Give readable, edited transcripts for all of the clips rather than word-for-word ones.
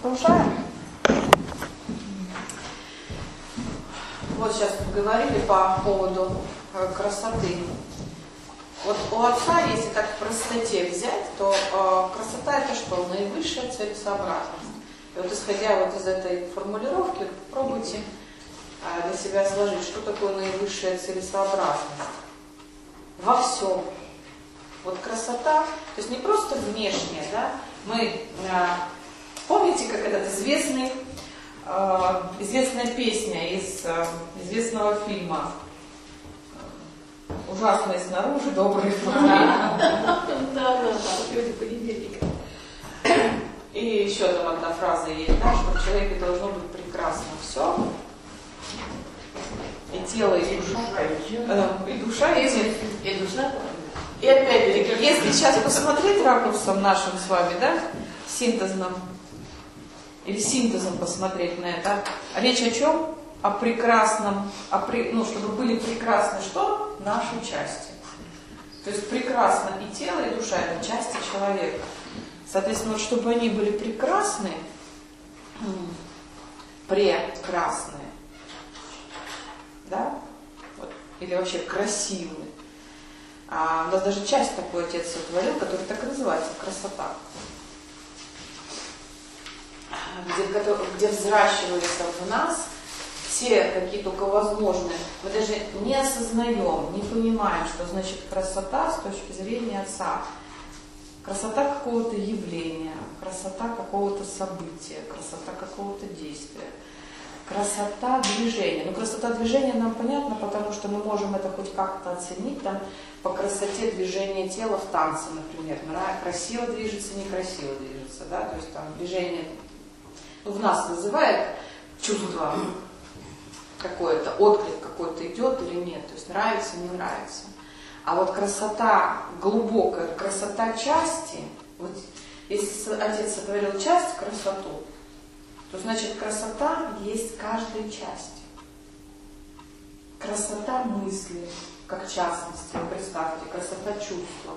Продолжаем. Вот сейчас говорили по поводу красоты. Вот у отца, если так в простоте взять, то красота это что? Наивысшая целесообразность. И вот исходя вот из этой формулировки, попробуйте для себя сложить, что такое наивысшая целесообразность. Во всем. Вот красота, то есть не просто внешняя, да? Мы, помните, как этот известная песня из известного фильма «Ужасные снаружи, добрые внутри». Да, люди понедельника. И еще там одна фраза есть, да, что в человеке должно быть прекрасно все. И тело, и душа. И душа, и душа. И опять-таки, если сейчас посмотреть ракурсом нашим с вами, да, синтезным, или синтезом посмотреть на это, речь о чем? О прекрасном, чтобы были прекрасны что? Наши части. То есть прекрасно и тело, и душа, это части человека. Соответственно, вот чтобы они были прекрасны, прекрасные, да, вот, или вообще красивые. У нас даже часть такой отец сотворил, который так и называется красота. Где взращиваются в нас все какие только возможные. Мы даже не осознаем, не понимаем, что значит красота с точки зрения отца. Красота какого-то явления, красота какого-то события, красота какого-то действия. Красота движения. Ну, красота движения нам понятно, потому что мы можем это хоть как-то оценить там, по красоте движения тела в танце, например. Красиво движется, некрасиво движется. Да? То есть там движение в нас вызывает чувство какое-то, отклик какой-то идет или нет. То есть нравится, не нравится. А вот красота глубокая, красота части, вот если отец сотворил часть, красоту, то значит красота есть в каждой части. Красота мысли, как в частности, представьте, красота чувства,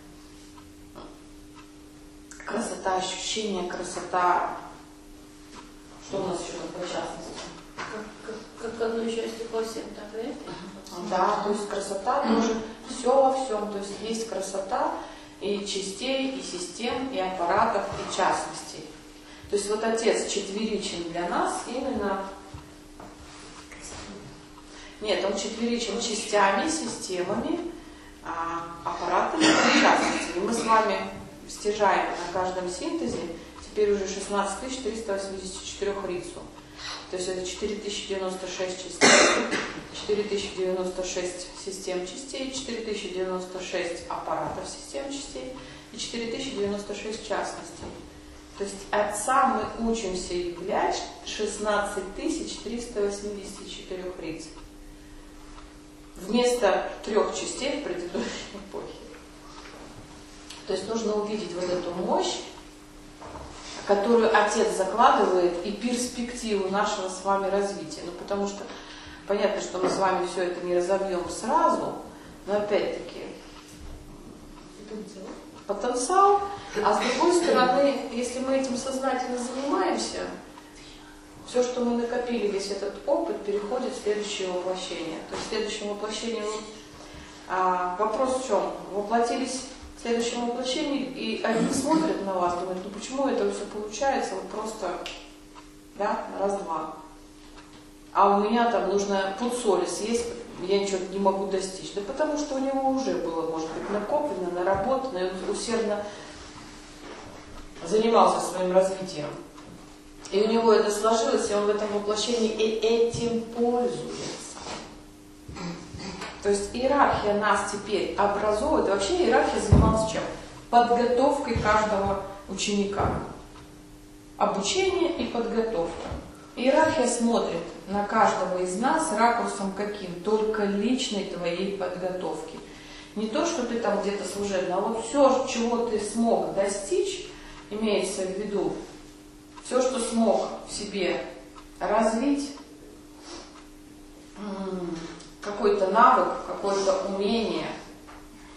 красота ощущения, красота, что у нас еще по частности? Как одно часть во всем, так, да? Да, то есть красота тоже все во всем, то есть есть красота и частей, и систем, и аппаратов, и частностей. То есть вот отец четверичен для нас именно... Нет, он четверичен частями, системами, аппаратами и частностями. И мы с вами стяжаем на каждом синтезе теперь уже 16 384 рицу. То есть это 4096 частей, 4096 систем частей, 4096 аппаратов систем частей и 4096 частностей. То есть отца мы учимся являть 16 384 риц. Вместо 3 частей в предыдущей эпохе. То есть нужно увидеть вот эту мощь, которую отец закладывает, и перспективу нашего с вами развития. Ну, потому что понятно, что мы с вами все это не разовьем сразу, но опять-таки потенциал. А с другой стороны, если мы этим сознательно занимаемся, все, что мы накопили, весь этот опыт, переходит в следующее воплощение. То есть в следующем воплощении вопрос в чем? Воплотились в следующем воплощении, и они смотрят на вас, думают, ну почему это все получается, вот просто, да, раз-два. А у меня там нужно пуд соли съесть, я ничего не могу достичь. Да потому что у него уже было, может быть, накоплено, наработано, и он усердно занимался своим развитием. И у него это сложилось, и он в этом воплощении и этим пользуется. То есть иерархия нас теперь образует. Вообще иерархия занималась чем? Подготовкой каждого ученика. Обучение и подготовка. Иерархия смотрит на каждого из нас ракурсом каким? Только личной твоей подготовки. Не то, что ты там где-то служебно, а вот все, чего ты смог достичь, имеется в виду, все, что смог в себе развить, какой-то навык, какое-то умение,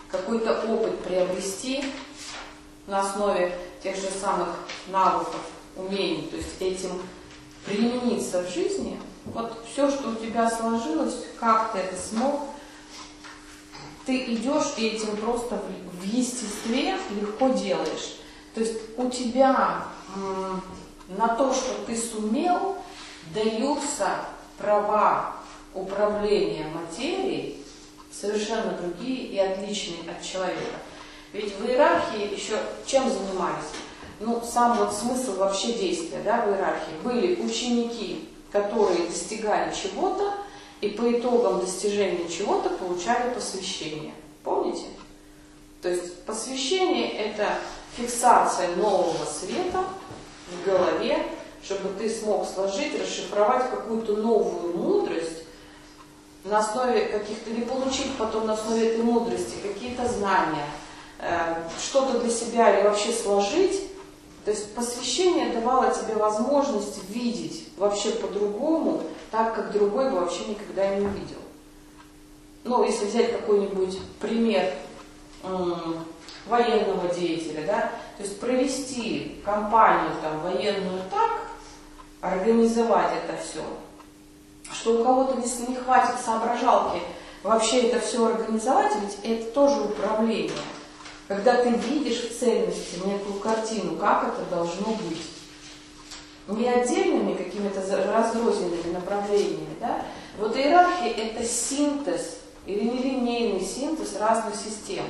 какой-то опыт приобрести на основе тех же самых навыков умений, то есть этим примениться в жизни, вот все, что у тебя сложилось, как ты это смог, ты идешь и этим просто в естестве легко делаешь. То есть у тебя на то, что ты сумел, даются права управления материей совершенно другие и отличные от человека. Ведь в иерархии еще чем занимались? Ну, сам вот смысл вообще действия, да, в иерархии. Были ученики, которые достигали чего-то, и по итогам достижения чего-то получали посвящение. Помните? То есть посвящение – это фиксация нового света в голове, чтобы ты смог сложить, расшифровать какую-то новую мудрость на основе каких-то, или получить потом на основе этой мудрости какие-то знания, что-то для себя или вообще сложить. То есть посвящение давало тебе возможность видеть вообще по-другому, так как другой бы вообще никогда не увидел. Ну, если взять какой-нибудь пример военного деятеля, да, то есть провести кампанию там, военную так, организовать это все, что у кого-то не хватит соображалки вообще это все организовать, ведь это тоже управление. Когда ты видишь в цельности некую картину, как это должно быть. Не отдельными какими-то разрозненными направлениями. Да? Вот иерархия – это синтез или нелинейный синтез разных систем,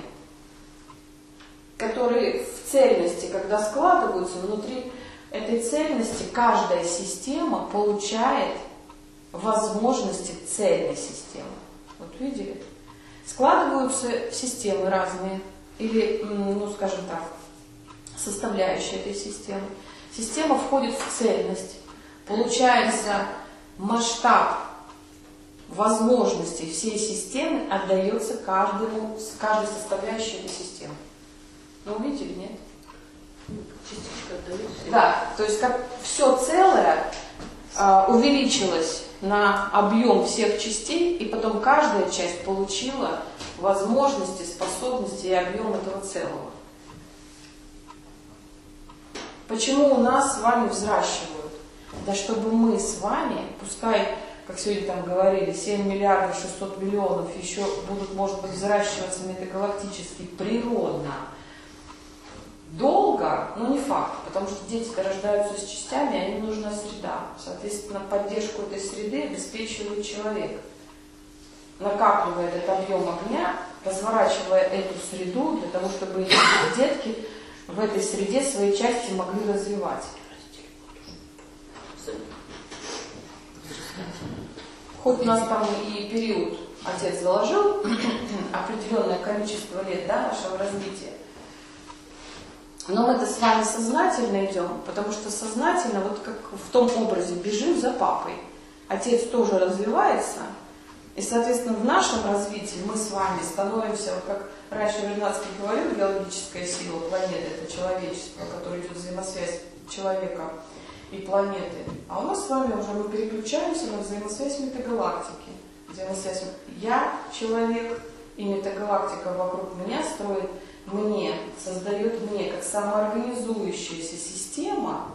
которые в цельности, когда складываются, внутри этой цельности каждая система получает возможности цельной системы. Вот видели? Складываются системы разные, или, ну скажем так, составляющие этой системы. Система входит в цельность. Получается масштаб возможностей всей системы отдается каждой составляющей этой системы. Ну, увидели, нет? Частичка отдается. Да, то есть как все целое увеличилось на объем всех частей, и потом каждая часть получила возможности, способности и объем этого целого. Почему у нас с вами взращивают? Да чтобы мы с вами, пускай, как сегодня там говорили, 7 миллиардов 600 миллионов еще будут, может быть, взращиваться метагалактически природно, долго, но не факт, потому что дети-то рождаются с частями, а им нужна среда. Соответственно, поддержку этой среды обеспечивает человек, накапливая этот объем огня, разворачивая эту среду для того, чтобы эти детки в этой среде свои части могли развивать. Хоть у нас там и период отец заложил определенное количество лет, да, нашего развития, но мы-то с вами сознательно идем, потому что сознательно, вот как в том образе, бежим за папой. Отец тоже развивается, и, соответственно, в нашем развитии мы с вами становимся, вот как раньше Вернадский говорил, биологическая сила планеты – это человечество, которое идет взаимосвязь человека и планеты. А у нас с вами уже мы переключаемся на взаимосвязь метагалактики. Взаимосвязь я человек, и метагалактика вокруг меня строит мне, создает мне как самоорганизующаяся система,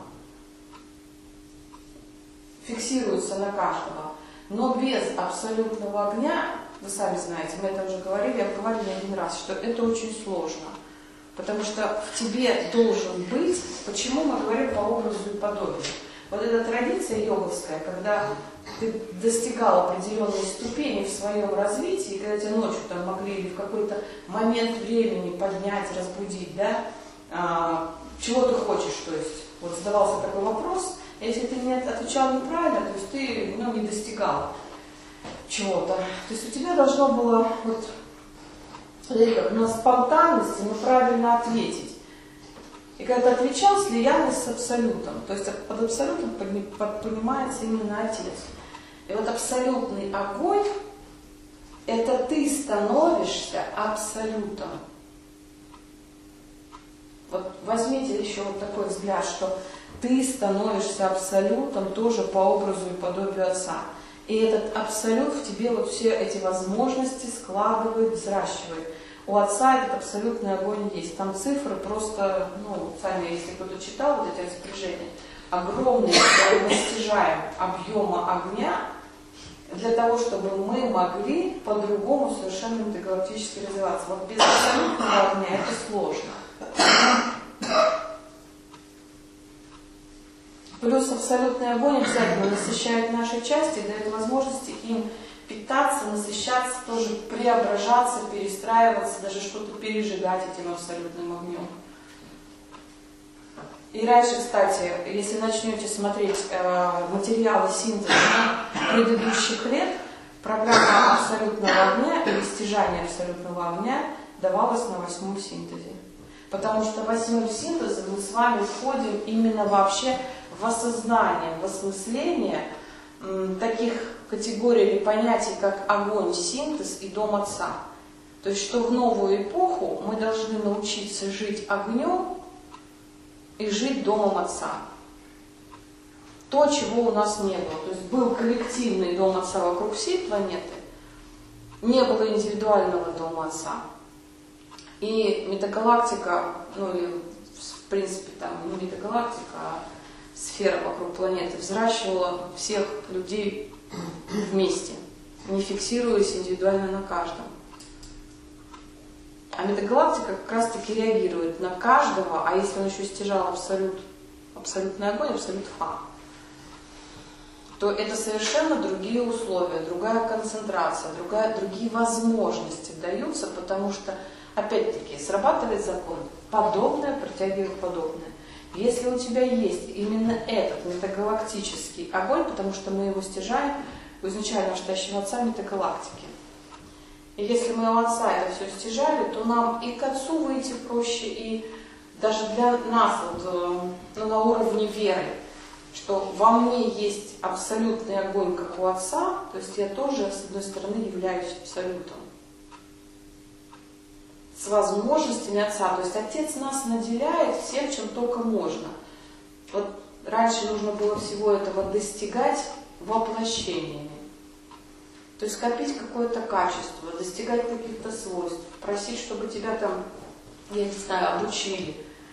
фиксируется на каждого, но без абсолютного огня, вы сами знаете, мы это уже говорили, обговорили не один раз, что это очень сложно. Потому что в тебе должен быть, почему мы говорим по образу и подобию. Вот эта традиция йоговская, когда ты достигал определенной ступени в своем развитии, и когда тебя ночью там могли или в какой-то момент времени поднять, разбудить, да, чего ты хочешь, то есть, вот задавался такой вопрос, если ты не отвечал неправильно, то есть ты, ну, не достигал чего-то. То есть у тебя должно было вот на спонтанности, но правильно ответить. И когда ты отвечал, слиянность с абсолютом. То есть под абсолютом понимается именно Отец. И вот абсолютный огонь – это ты становишься абсолютом. Вот возьмите еще вот такой взгляд, что ты становишься абсолютом тоже по образу и подобию Отца. И этот абсолют в тебе вот все эти возможности складывает, взращивает. У Отца этот абсолютный огонь есть. Там цифры просто, ну, сами, если кто-то читал вот эти распоряжения, огромные, мы достигаем объема огня, для того, чтобы мы могли по-другому совершенно интергалактически развиваться. Вот без абсолютного огня это сложно. Плюс абсолютный огонь обязательно насыщает наши части, дает возможности им питаться, насыщаться, тоже преображаться, перестраиваться, даже что-то пережигать этим абсолютным огнем. И раньше, кстати, если начнете смотреть материалы синтеза предыдущих лет, программа абсолютного огня или стяжание абсолютного огня давалась на 8-м синтезе. Потому что 8-й синтез мы с вами входим именно вообще в осознание, в осмысление таких категорий или понятий, как огонь, синтез и дом Отца. То есть, что в новую эпоху мы должны научиться жить огнем и жить домом Отца. То, чего у нас не было. То есть был коллективный дом Отца вокруг всей планеты, не было индивидуального дома Отца. И метагалактика, ну или в принципе там не метагалактика, а сфера вокруг планеты взращивала всех людей вместе, не фиксируясь индивидуально на каждом. А метагалактика как раз таки реагирует на каждого, а если он еще стяжал абсолютный огонь, абсолют Фа, то это совершенно другие условия, другая концентрация, другие возможности даются, потому что, опять-таки, срабатывает закон. Подобное притягивает подобное. Если у тебя есть именно этот метагалактический огонь, потому что мы его стяжаем у изначально настоящего Отца метагалактики, и если мы у Отца это все стяжали, то нам и к Отцу выйти проще, и даже для нас вот, на уровне веры, что во мне есть абсолютный огонь, как у Отца, то есть я тоже, с одной стороны, являюсь абсолютом. С возможностями Отца. То есть Отец нас наделяет всем, чем только можно. Вот раньше нужно было всего этого достигать воплощениями. То есть копить какое-то качество, достигать каких-то свойств, просить, чтобы тебя там, я не знаю, обучили.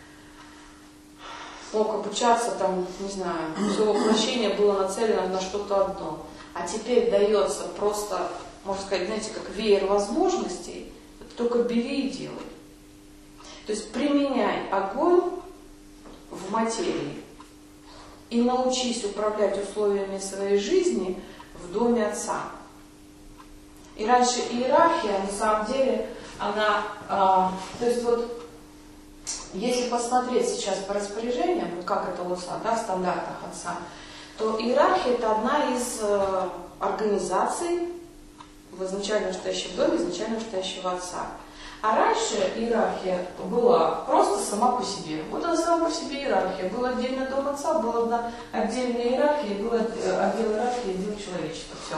Мог обучаться там, не знаю, все воплощение было нацелено на что-то одно. А теперь дается просто, можно сказать, знаете, как веер возможностей, только бери и делай. То есть применяй огонь в материи и научись управлять условиями своей жизни в доме Отца. И раньше иерархия, на самом деле, она, то есть вот, если посмотреть сейчас по распоряжениям, вот как это у Отца, да, в стандартах Отца, то иерархия это одна из организаций в изначально настоящем доме, изначально настоящего Отца. А раньше иерархия была просто сама по себе. Вот она сама по себе иерархия. Был отдельно дом Отца, была отдельная иерархия, был отдел иерархии, отдел человечества. Все.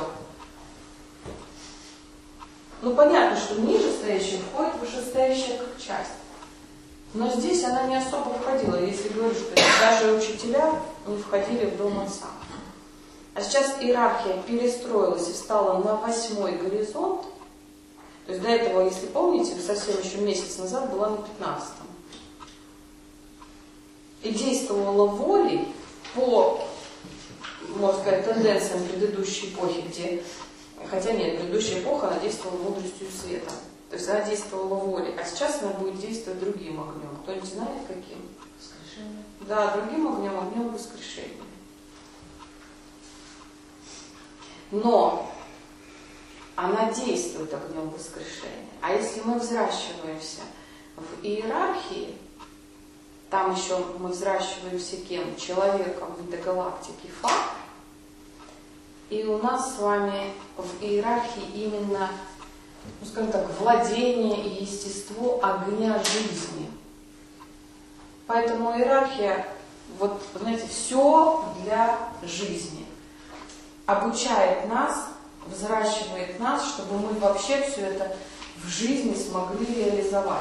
Ну понятно, что ниже стоящая входит вышестоящая как часть. Но здесь она не особо входила, если говорю, что даже учителя не входили в дом Отца. А сейчас иерархия перестроилась и встала на 8-й горизонт. То есть до этого, если помните, совсем еще месяц назад была на 15-м. И действовала волей по, можно сказать, тенденциям предыдущей эпохи, где, хотя нет, предыдущая эпоха, она действовала мудростью света. То есть она действовала волей, а сейчас она будет действовать другим огнем. Кто-нибудь знает, каким? Воскрешение. Да, другим огнем, огнем воскрешения. Но она действует огнем воскрешения. А если мы взращиваемся в иерархии, там еще мы взращиваемся кем? Человеком в метагалактике Фа, и у нас с вами в иерархии именно, ну, скажем так, владение и естество огня жизни. Поэтому иерархия, вот, знаете, все для жизни. Обучает нас, взращивает нас, чтобы мы вообще все это в жизни смогли реализовать.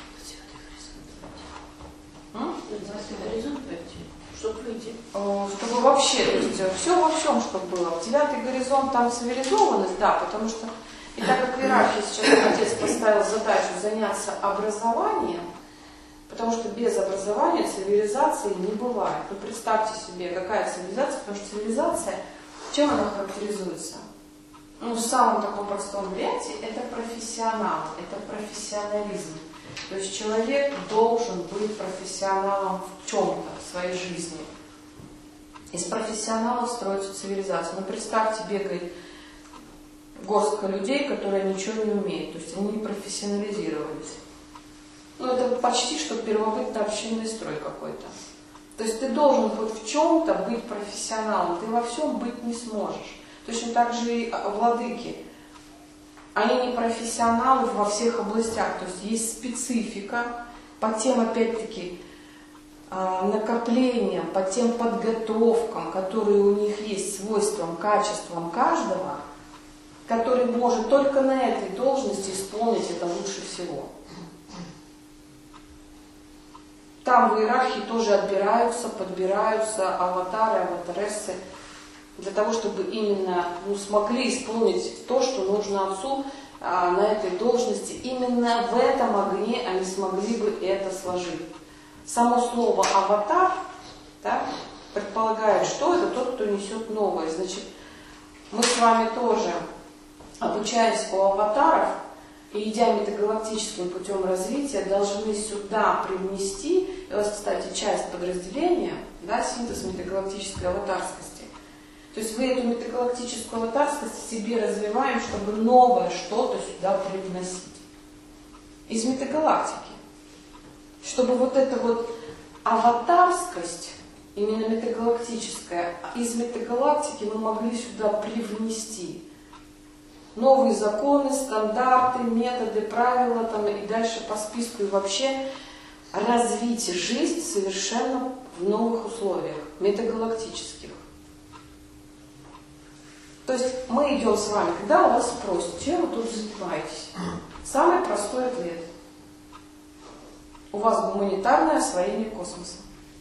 Чтобы выйти. Чтобы вообще, то есть все во всем, чтобы было. 9-й горизонт, там цивилизованность, да, потому что, и так как в иерархии сейчас Отец поставил задачу заняться образованием, Потому что без образования цивилизации не бывает. Ну, представьте себе, какая цивилизация, потому что цивилизация, чем она характеризуется? Ну, в самом таком простом варианте это профессионал, это профессионализм. То есть человек должен быть профессионалом в чем-то, в своей жизни. Из профессионалов строится цивилизация. Ну, представьте, бегает горстка людей, которые ничего не умеют. То есть они не профессионализировались. Ну, это почти что первобытно-общинный строй какой-то. То есть ты должен хоть в чем-то быть профессионалом, ты во всем быть не сможешь. Точно так же и владыки. Они не профессионалы во всех областях. То есть есть специфика по тем, опять-таки, накоплениям, по тем подготовкам, которые у них есть, свойствам, качествам каждого, который может только на этой должности исполнить это лучше всего. Там в иерархии тоже отбираются, подбираются аватары, аватарессы, для того, чтобы именно смогли исполнить то, что нужно отцу на этой должности. Именно в этом огне они смогли бы это сложить. Само слово «аватар», да, предполагает, что это тот, кто несет новое. Значит, мы с вами тоже, обучаясь у аватаров и идя метагалактическим путем развития, должны сюда привнести, и у вас, кстати, часть подразделения, да, синтез метагалактической аватарскости. То есть вы эту метагалактическую аватарскость себе развиваем, чтобы новое что-то сюда привносить. Из метагалактики. Чтобы вот эта вот аватарскость, именно метагалактическая, из метагалактики мы могли сюда привнести новые законы, стандарты, методы, правила там, и дальше по списку, и вообще развить жизнь совершенно в новых условиях, метагалактических. То есть мы идем с вами, когда у вас спросят, чем вы тут занимаетесь? Самый простой ответ. У вас гуманитарное освоение космоса.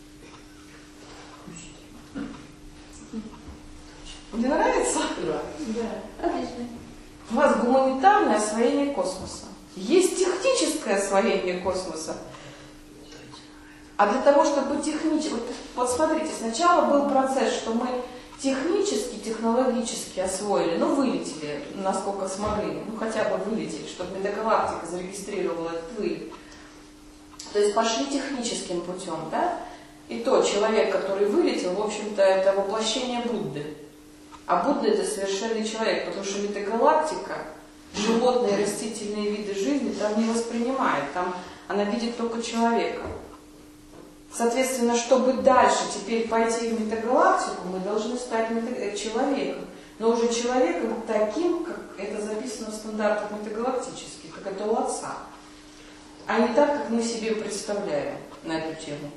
Мне нравится? Да. Отлично. У вас гуманитарное освоение космоса. Есть техническое освоение космоса. А для того, чтобы технически... Вот смотрите, сначала был процесс, что мы технически, технологически освоили, ну вылетели, насколько смогли, ну хотя бы вылетели, чтобы метагалактика зарегистрировала этот вылет. То есть пошли техническим путем, да? И то человек, который вылетел, в общем-то, это воплощение Будды. А Будда это совершенный человек, потому что метагалактика, животные, растительные виды жизни там не воспринимает, там она видит только человека. Соответственно, чтобы дальше теперь пойти в метагалактику, мы должны стать человеком. Но уже человеком таким, как это записано в стандартах метагалактических, как это у Отца. А не так, как мы себе представляем на эту тему.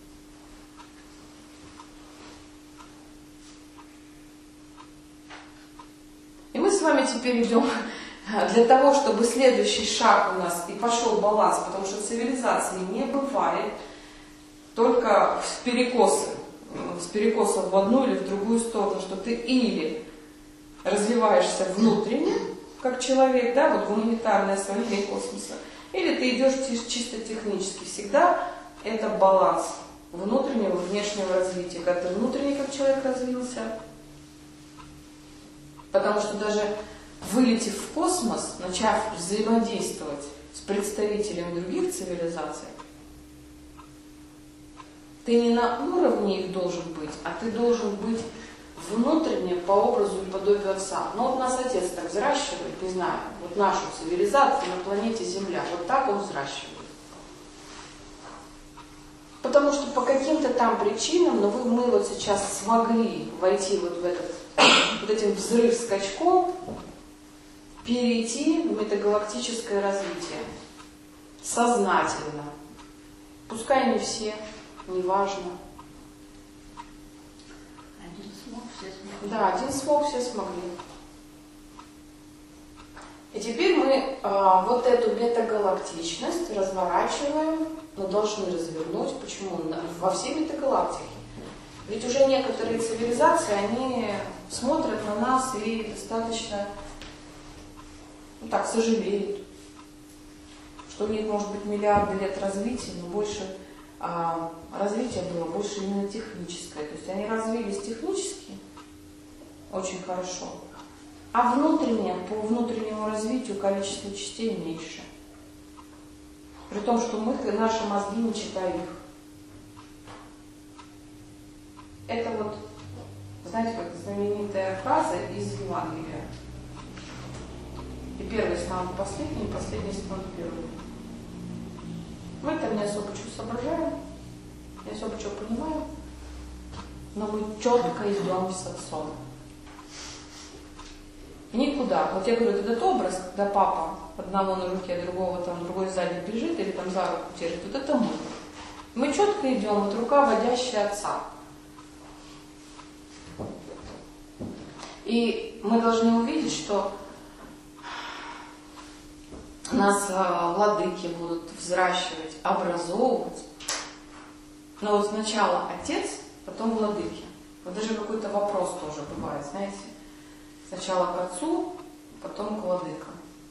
И мы с вами теперь идем для того, чтобы следующий шаг у нас и пошел баланс, потому что цивилизации не бывает только с перекосом в одну или в другую сторону, что ты или развиваешься внутренне, как человек, да, вот гуманитарное освоение космоса, или ты идешь чисто технически. Всегда это баланс внутреннего и внешнего развития. Когда ты внутренне как человек развился, потому что даже вылетев в космос, начав взаимодействовать с представителями других цивилизаций, ты не на уровне их должен быть, а ты должен быть внутренне по образу и подобию Отца. Но вот нас Отец так взращивает, не знаю, вот нашу цивилизацию на планете Земля, вот так Он взращивает. Потому что по каким-то там причинам, но мы вот сейчас смогли войти вот в этот, вот этим взрыв-скачком, перейти в метагалактическое развитие. Сознательно. Пускай не все, неважно. Один смог, все смогли. Да, один смог, все смогли. И теперь мы вот эту метагалактичность разворачиваем, но должны развернуть. Почему? Во всей метагалактике. Ведь уже некоторые цивилизации, они смотрят на нас и достаточно, ну так, сожалеют, что у них может быть миллиарды лет развития, но больше развитие было больше именно техническое. То есть они развились технически очень хорошо, а внутреннее, по внутреннему развитию количество частей меньше. При том, что наши мозги не читают их. Это вот, знаете, как знаменитая фраза из Евангелия. И первый станут последним, и последний станут первым. Мы там не особо что соображаем, не особо что понимаем, но мы четко идем с отцом. Никуда. Вот я говорю, этот образ, когда папа одного на руке, другого там, другой сзади бежит или там за руку держит, вот это мы. Мы четко идем, вот рука, водящая отца. И мы должны увидеть, что нас владыки будут взращивать, образовывать. Но вот сначала отец, потом владыки. Вот даже какой-то вопрос тоже бывает, знаете. Сначала к отцу, потом к владыкам.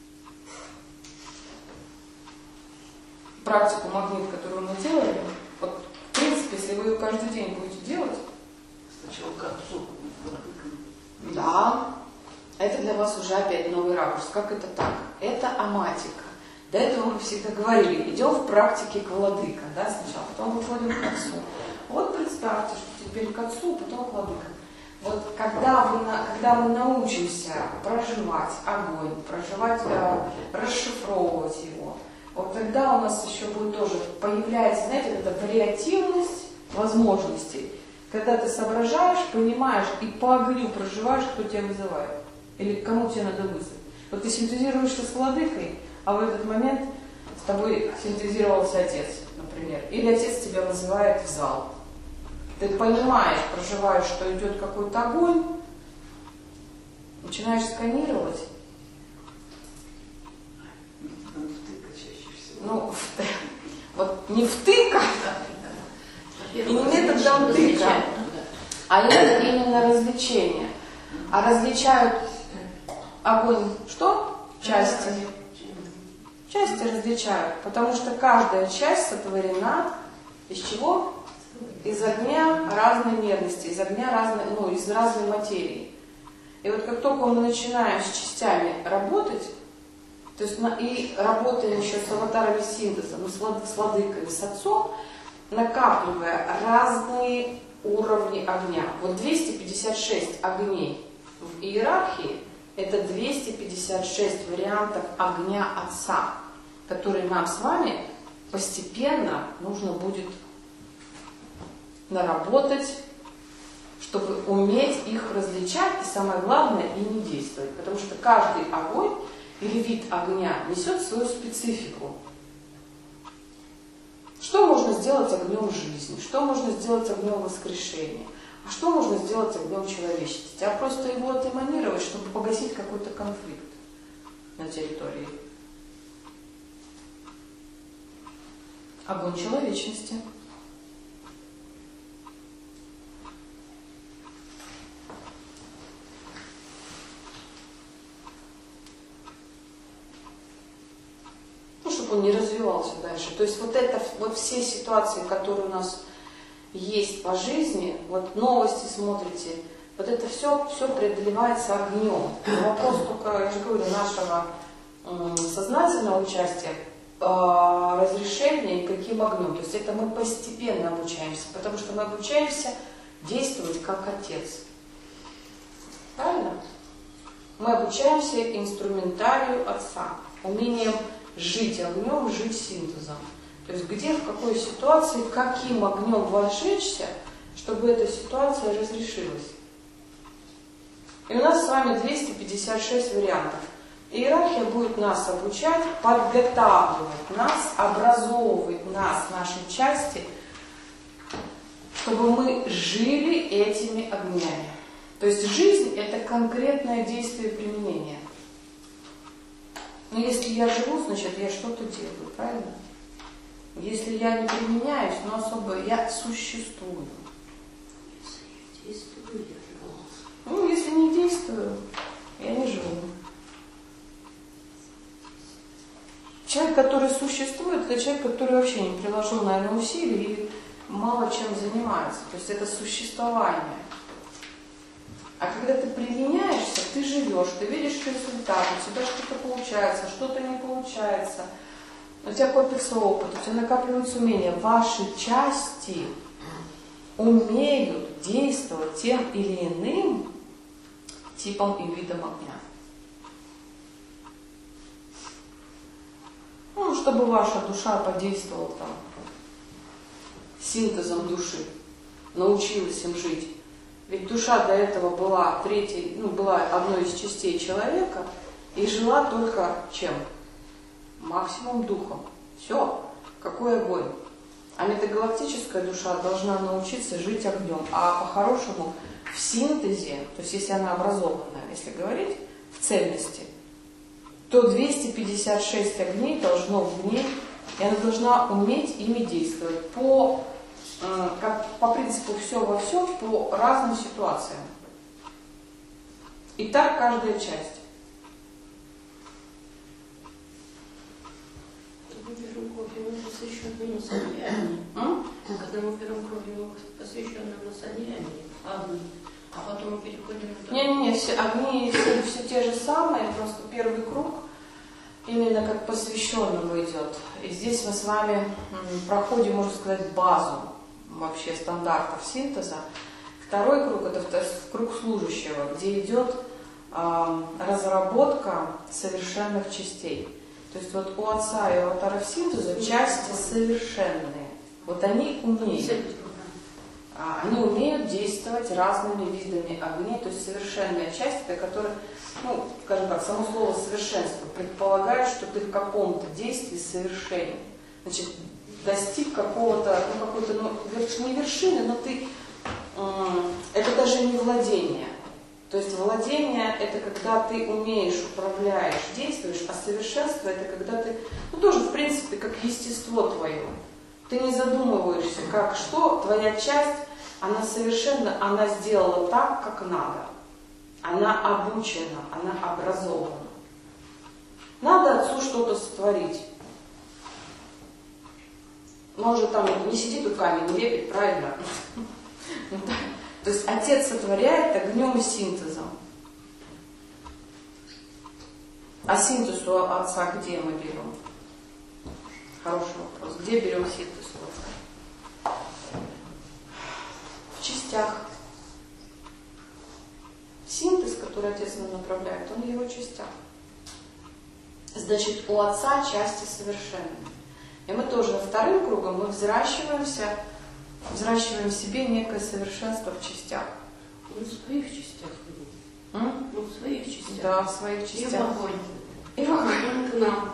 Практику магнит, которую мы делали, вот, в принципе, если вы ее каждый день будете делать... Сначала к отцу, да, это для вас уже опять новый ракурс. Как это так? Это аматика. До этого мы всегда говорили, идем в практике к владыкам, да, сначала, потом выходим к отцу. Вот представьте, что теперь к отцу, потом к владыкам. Вот когда мы научимся проживать огонь, расшифровывать его, вот тогда у нас еще будет тоже появляется, знаете, эта вариативность возможностей. Когда ты соображаешь, понимаешь и по огню проживаешь, кто тебя вызывает. Или кому тебе надо вызвать. Вот ты синтезируешься с владыкой, а в этот момент с тобой синтезировался отец, например. Или отец тебя вызывает в зал. Ты понимаешь, проживаешь, что идет какой-то огонь, начинаешь сканировать. Ну, вот не втыка, и не методом тыка, а именно развлечение. А различают огонь что? Части. Части различают, потому что каждая часть сотворена из чего? Из огня разной мерности, из огня разной, из разной материи. И вот как только мы начинаем с частями работать, то есть и работаем еще с аватарами синтеза, с владыкой, с отцом, накапливая разные уровни огня. Вот 256 огней в иерархии – это 256 вариантов огня отца, которые нам с вами постепенно нужно будет наработать, чтобы уметь их различать и, самое главное, ими действовать. Потому что каждый огонь или вид огня несет свою специфику. Что можно сделать огнем жизни? Что можно сделать огнем воскрешения? А что можно сделать огнем человечности? А просто его отэманировать, чтобы погасить какой-то конфликт на территории. Огонь человечности. Чтобы он не развивался дальше. То есть вот все ситуации, которые у нас есть по жизни, вот новости смотрите, вот это все преодолевается огнем. Вопрос только, я же говорю, нашего сознательного участия, разрешения и каким огнем. То есть это мы постепенно обучаемся, потому что мы обучаемся действовать как отец. Правильно? Мы обучаемся инструментарию отца, умением жить огнем, жить синтезом. То есть где, в какой ситуации, каким огнем вожжечься, чтобы эта ситуация разрешилась. И у нас с вами 256 вариантов. Иерархия будет нас обучать, подготавливать нас, образовывать нас, наши части, чтобы мы жили этими огнями. То есть жизнь – это конкретное действие применения. Но если я живу, значит я что-то делаю, правильно? Если я не применяюсь, но особо я существую. Если я действую, я живу. Ну, если не действую, я не живу. Человек, который существует, это человек, который вообще не приложил, наверное, усилий и мало чем занимается. То есть это существование. А когда ты применяешься, ты живешь, ты видишь результат, у тебя что-то получается, что-то не получается. У тебя копится опыт, у тебя накапливаются умения. Ваши части умеют действовать тем или иным типом и видом огня. Ну, чтобы ваша душа подействовала там синтезом души, научилась им жить. Ведь душа до этого была была одной из частей человека и жила только чем? Максимум духом. Все. Какой огонь? А метагалактическая душа должна научиться жить огнем. А по-хорошему в синтезе, то есть если она образованная, если говорить в цельности, то 256 огней должно в ней, и она должна уметь ими действовать по принципу все во всем, по разным ситуациям. И так каждая часть. Мы берем кофе, мы посвященные настоянию. Когда мы берем кофе, мы посвященные настоянию, а потом мы переходим на... Не-не-не, огни все те же самые, просто первый круг именно как посвященного идет. И здесь мы с вами проходим, можно сказать, базу вообще стандартов синтеза. Второй круг — это круг служащего, где идет разработка совершенных частей. То есть вот у отца и у аватаров синтеза части совершенные. Вот они умеют. Они умеют действовать разными видами огней. То есть совершенная часть, это которая, скажем так, само слово совершенство предполагает, что ты в каком-то действии совершенен. Значит, достиг какого-то, не вершины, но ты, это даже не владение. То есть владение — это когда ты умеешь, управляешь, действуешь, а совершенство — это когда ты, тоже в принципе как естество твое. Ты не задумываешься, как что, твоя часть, она совершенно, она сделала так, как надо. Она обучена, она образована. Надо отцу что-то сотворить. Но он же там не сидит у камня, не лепит, правильно? То есть отец сотворяет огнем и синтезом. А синтез у отца где мы берем? Хороший вопрос. Где берем синтез у отца? В частях. Синтез, который отец нам направляет, он в его частях. Значит, у отца части совершенны. И мы тоже вторым кругом мы взращиваем в себе некое совершенство в частях. Мы в своих частях. Мы в своих частях. Да, в своих частях. И в огонь. И в огонь к нам.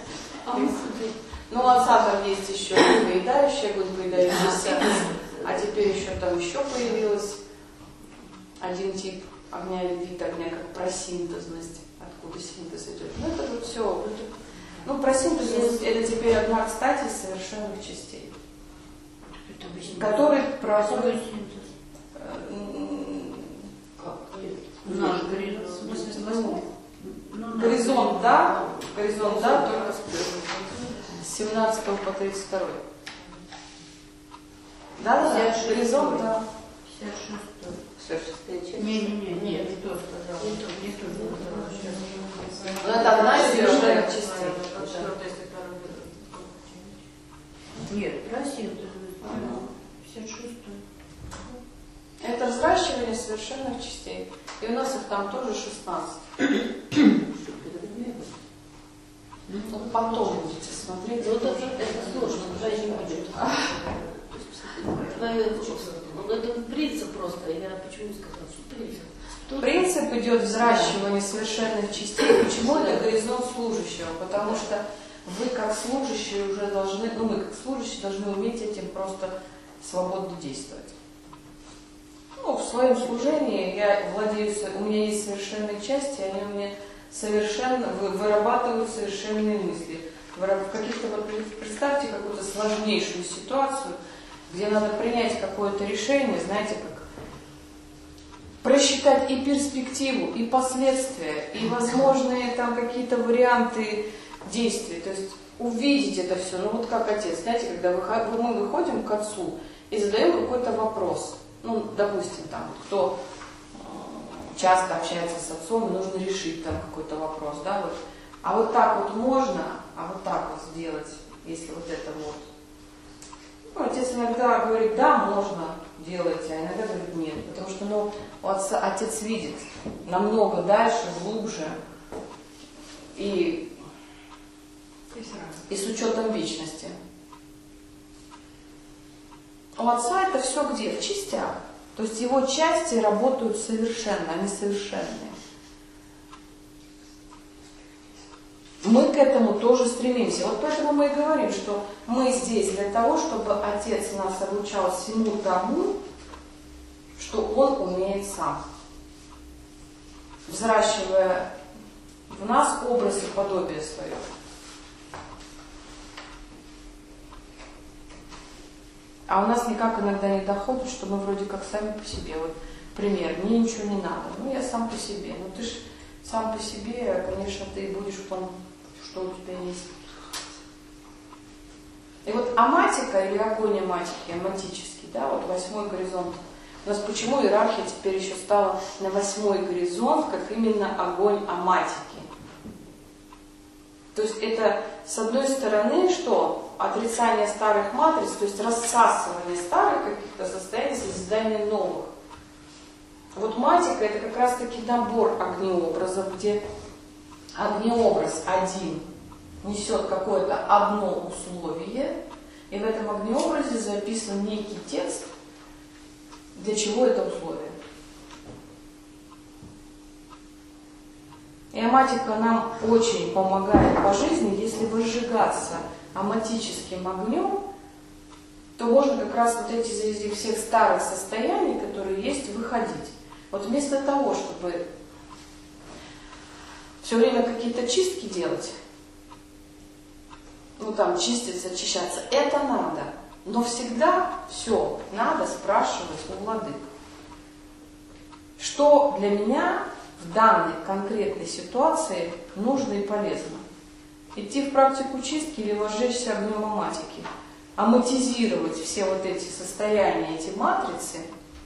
У отца там есть еще поедающий огонь, поедающийся. А теперь еще появилось один тип огня или вид огня, как просинтезность. Откуда синтез идет? Это вот все. Про синтез это теперь одна, кстати, из совершенных частей. Который проходит синтез. Как? Наш горизонт. Горизонт, да? Горизонт, да, только с 17 по 32. Да? Горизонт, да. 56. Не то сказал. Не то сказал. Это одна из совершенных частей. Нет, про синтез. 56. Это взращивание совершенных частей. И у нас их там тоже 16. Потом будете смотреть. Это сложно, уже не будет. Это принцип просто. Я почему не сказала, что принцип? Принцип идет взращивание совершенных частей. Почему это горизонт служащего? Потому что вы как служащие уже должны, мы как служащие должны уметь этим просто свободно действовать. В своем служении я владею, у меня есть совершенные части, они у меня совершенно вырабатывают совершенные мысли. В каких-то, представьте какую-то сложнейшую ситуацию, где надо принять какое-то решение, знаете, как просчитать и перспективу, и последствия, и возможные там какие-то варианты действий. То есть увидеть это все. Ну вот как отец, знаете, когда мы выходим к отцу и задаем какой-то вопрос. Ну, допустим, там, кто часто общается с отцом, и нужно решить там какой-то вопрос, да, вот. А вот так вот можно, а вот так вот сделать, если вот это вот. Ну, отец иногда говорит, да, можно делать, а иногда говорит, нет. Потому что, ну, у отца, отец видит намного дальше, глубже и с учетом вечности. У отца это все где? В частях. То есть его части работают совершенно, они совершенные. Мы к этому тоже стремимся. Вот поэтому мы и говорим, что мы здесь для того, чтобы Отец нас обучал всему тому, что Он умеет сам. Взращивая в нас образ и подобие свое. А у нас никак иногда не доходит, что мы вроде как сами по себе. Вот пример, мне ничего не надо. Ну, я сам по себе. Ну, ты ж сам по себе, конечно, ты будешь в том, что у тебя есть. И вот аматика или огонь аматики, аматический, да, вот 8-й горизонт. У нас почему иерархия теперь еще стала на 8-й горизонт, как именно огонь аматики? То есть это, с одной стороны, что? Отрицание старых матриц, то есть рассасывание старых каких-то состояний, созидание новых. Вот матика это как раз таки набор огнеобразов, где огнеобраз один несет какое-то одно условие, и в этом огнеобразе записан некий текст, для чего это условие. И аматика нам очень помогает по жизни, если возжигаться аматическим огнем, то можно как раз вот эти из этих всех старых состояний, которые есть, выходить. Вот вместо того, чтобы все время какие-то чистки делать, ну там чиститься, очищаться, это надо. Но всегда все надо спрашивать у владык. Что для меня в данной конкретной ситуации нужно и полезно? Идти в практику чистки или возжечься огнем аматики? Аматизировать все вот эти состояния, эти матрицы,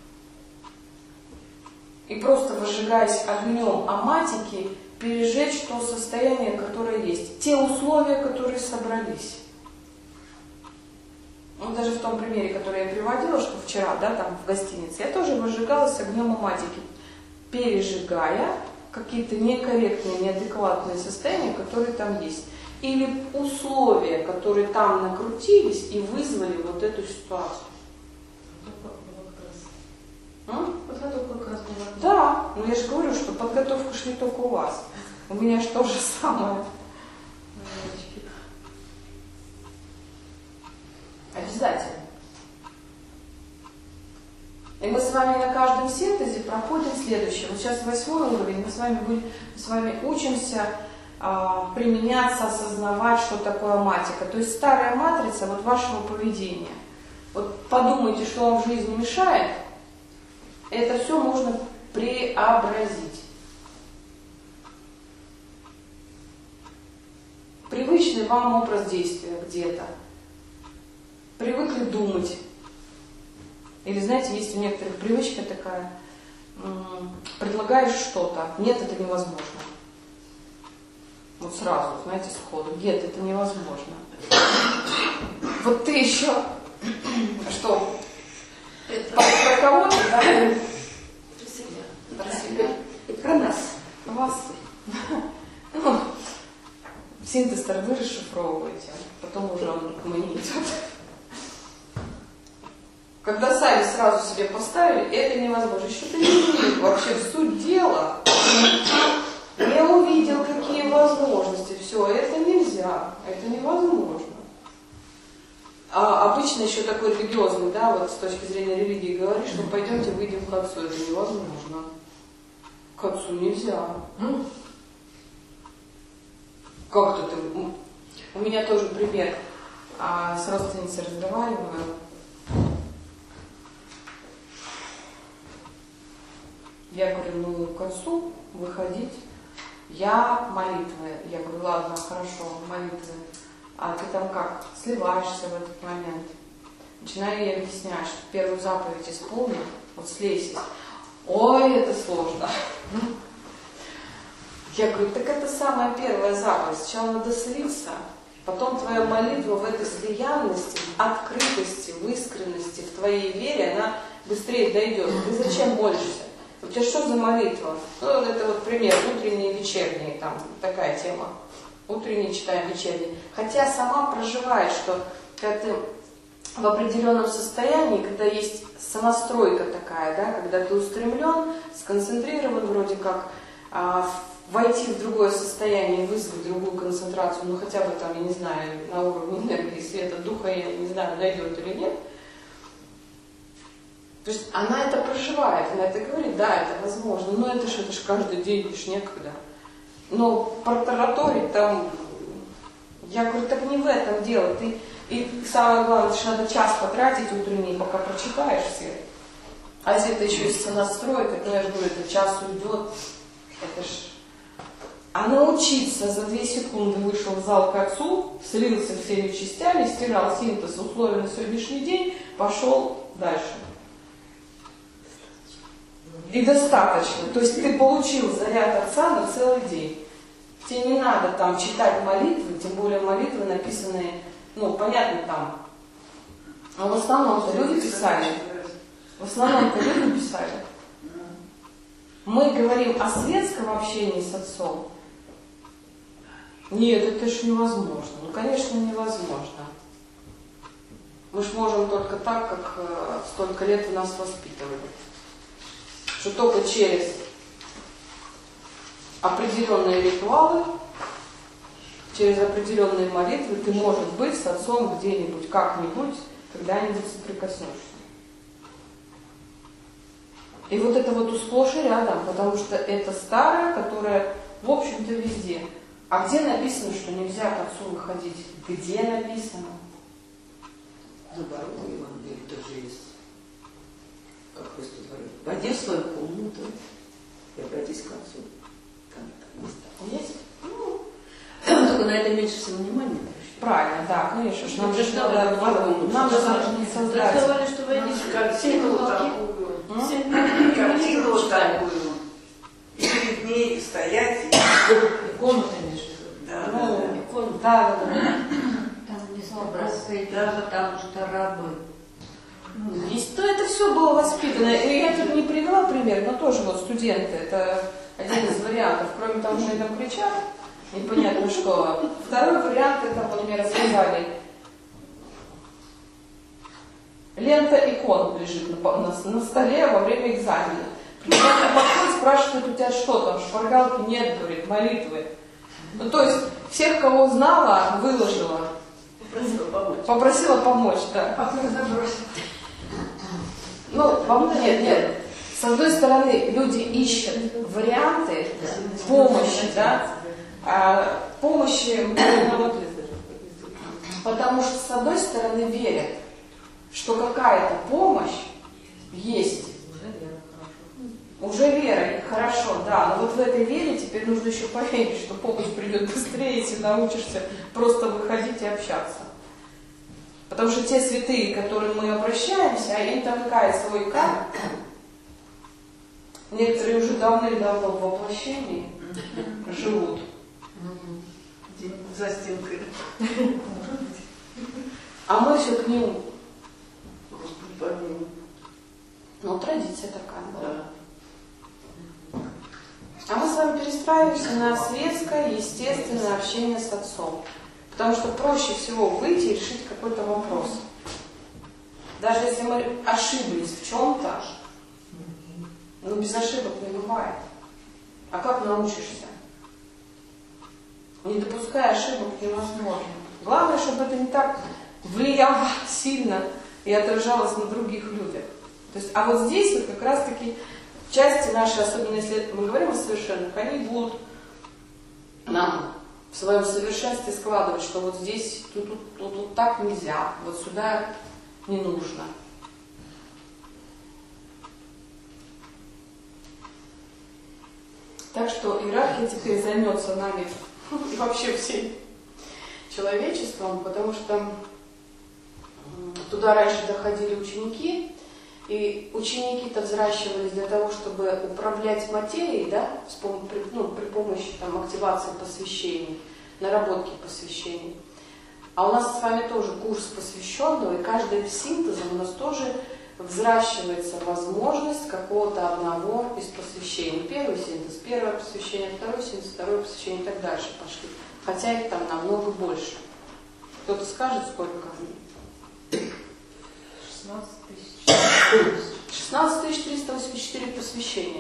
и просто возжигаясь огнем аматики, пережечь то состояние, которое есть, те условия, которые собрались. Ну, даже в том примере, который я приводила, что вчера, да, там в гостинице, я тоже возжигалась огнем аматики, пережигая какие-то некорректные, неадекватные состояния, которые там есть. Или условия, которые там накрутились и вызвали вот эту ситуацию. Подготовка как раз была. Да, но я же говорю, что подготовка шли только у вас. У меня же то же самое. Обязательно. И мы с вами на каждом синтезе проходим следующее. Вот сейчас 8-й уровень, мы с вами учимся применяться, осознавать, что такое аматика. То есть старая матрица вот вашего поведения. Вот подумайте, что вам в жизни мешает. Это все можно преобразить. Привычный вам образ действия где-то. Привыкли думать. Или, знаете, есть у некоторых привычка такая, предлагаешь что-то, нет, это невозможно. Вот сразу, знаете, сходу, нет, это невозможно. Вот ты еще, что, про кого-то, да? Про себя. Про себя. Про нас. Вас. Ну, синтез-то вы расшифровываете, потом уже он к мне идет. Когда сами сразу себе поставили, это невозможно. Еще ты не увидел вообще в суть дела. Не увидел, какие возможности. Все, это нельзя, это невозможно. А обычно еще такой религиозный, да, вот с точки зрения религии говоришь, что пойдемте выйдем к отцу. Это невозможно. К отцу нельзя. Как-то ты... У меня тоже пример. С родственницей разговариваю. Я говорю, ну, к отцу выходить. Я молитвы. Я говорю, ладно, хорошо, молитвы. а ты там как, сливаешься в этот момент. Начинаю ей объяснять, что первую заповедь исполни, вот слейся. Ой, это сложно. Я говорю, так это самая первая заповедь. Сначала надо слиться, потом твоя молитва в этой слиянности, открытости, в искренности, в твоей вере, она быстрее дойдет. Ты зачем молишься? У тебя что за молитва? Ну, это вот пример, утренние и вечерние, там такая тема. Утренние читаем, вечерние. Хотя сама проживаешь, что когда ты в определенном состоянии, когда есть самостройка такая, да, когда ты устремлен, сконцентрирован вроде как, войти в другое состояние, вызвать другую концентрацию, ну хотя бы там, я не знаю, на уровне энергии, света, духа, я не знаю, дойдет или нет. То есть она это проживает, она это говорит, да, это возможно, но это ж каждый день, лишь некогда. Но протараторить там, я говорю, так не в этом дело. И самое главное, что надо час потратить утренний, пока прочитаешь все. А если это еще и сонастройка, то я же говорю, это час уйдет, это ж... А научиться за 2 секунды вышел в зал к отцу, слился всеми частями, стирал синтез условий на сегодняшний день, пошел дальше. И достаточно. То есть ты получил заряд отца на целый день. Тебе не надо там читать молитвы, тем более молитвы написанные, ну, понятно там. А в основном-то люди писали. В основном-то люди писали. Мы говорим о светском общении с отцом. Нет, это же невозможно. Ну, конечно, невозможно. Мы же можем только так, как столько лет нас воспитывали. Что только через определенные ритуалы, через определенные молитвы ты, может быть, с отцом где-нибудь, как-нибудь, когда-нибудь соприкоснешься. И вот это вот сплошь и рядом, потому что это старое, которое, в общем-то, везде. А где написано, что нельзя к отцу выходить? Где написано? Наоборот, в Евангелии тоже есть. Как Христос говорит, войди в свою комнату и обратись к отцу. Есть? Ну, только на это меньше всего внимания. Правильно, да, конечно. Нам же что надо не создать. Сказали, что войдите в Картину такую. Картину вот такую. И перед ней стоять. И комната между. Да, Ну, да. Там внизу образцы, даже потому что рабы. Есть, то это все было воспитано. И я тут не привела пример, но тоже вот студенты, это один из вариантов. Кроме того, что они там кричат, непонятно что. Второй вариант, это вот мне рассказали. Лента икон лежит на столе во время экзамена. Преподаватель подходит, спрашивает, у тебя что там, шпаргалки? Нет, говорит, молитвы. Ну, то есть, всех, кого знала, выложила. Попросила помочь, да. Потом забросил. Ну, нет. С одной стороны, люди ищут варианты помощи, да, помощи, потому что с одной стороны верят, что какая-то помощь есть. Уже вера, хорошо, да, но вот в этой вере теперь нужно еще поверить, что помощь придет быстрее, если научишься просто выходить и общаться. Потому что те святые, к которым мы обращаемся, они толкают свой кайф. Некоторые уже давным-давно в воплощении живут. За стенкой. А мы все к нему. Господи, помилуй. Ну, традиция такая была. Да. А мы с вами перестраиваемся на светское, естественное общение с отцом. Потому что проще всего выйти и решить какой-то вопрос. Даже если мы ошиблись в чем-то, но без ошибок не бывает. А как научишься? Не допуская ошибок невозможно. Главное, чтобы это не так влияло сильно и отражалось на других людях. То есть, а вот здесь вот как раз-таки части наши, особенно если мы говорим о совершенных, они будут нам в своем совершенстве складывать, что вот здесь, тут так нельзя, вот сюда не нужно. Так что иерархия теперь займется нами и вообще всей человечеством, потому что туда раньше доходили ученики, и ученики-то взращивались для того, чтобы управлять материей, да, при помощи там, активации посвящений, наработки посвящений. А у нас с вами тоже курс посвященного, и каждым синтезом у нас тоже взращивается возможность какого-то одного из посвящений. Первый синтез, первое посвящение, второй синтез, второе посвящение и так дальше пошли. Хотя их там намного больше. Кто-то скажет, сколько? 16 384 посвящения.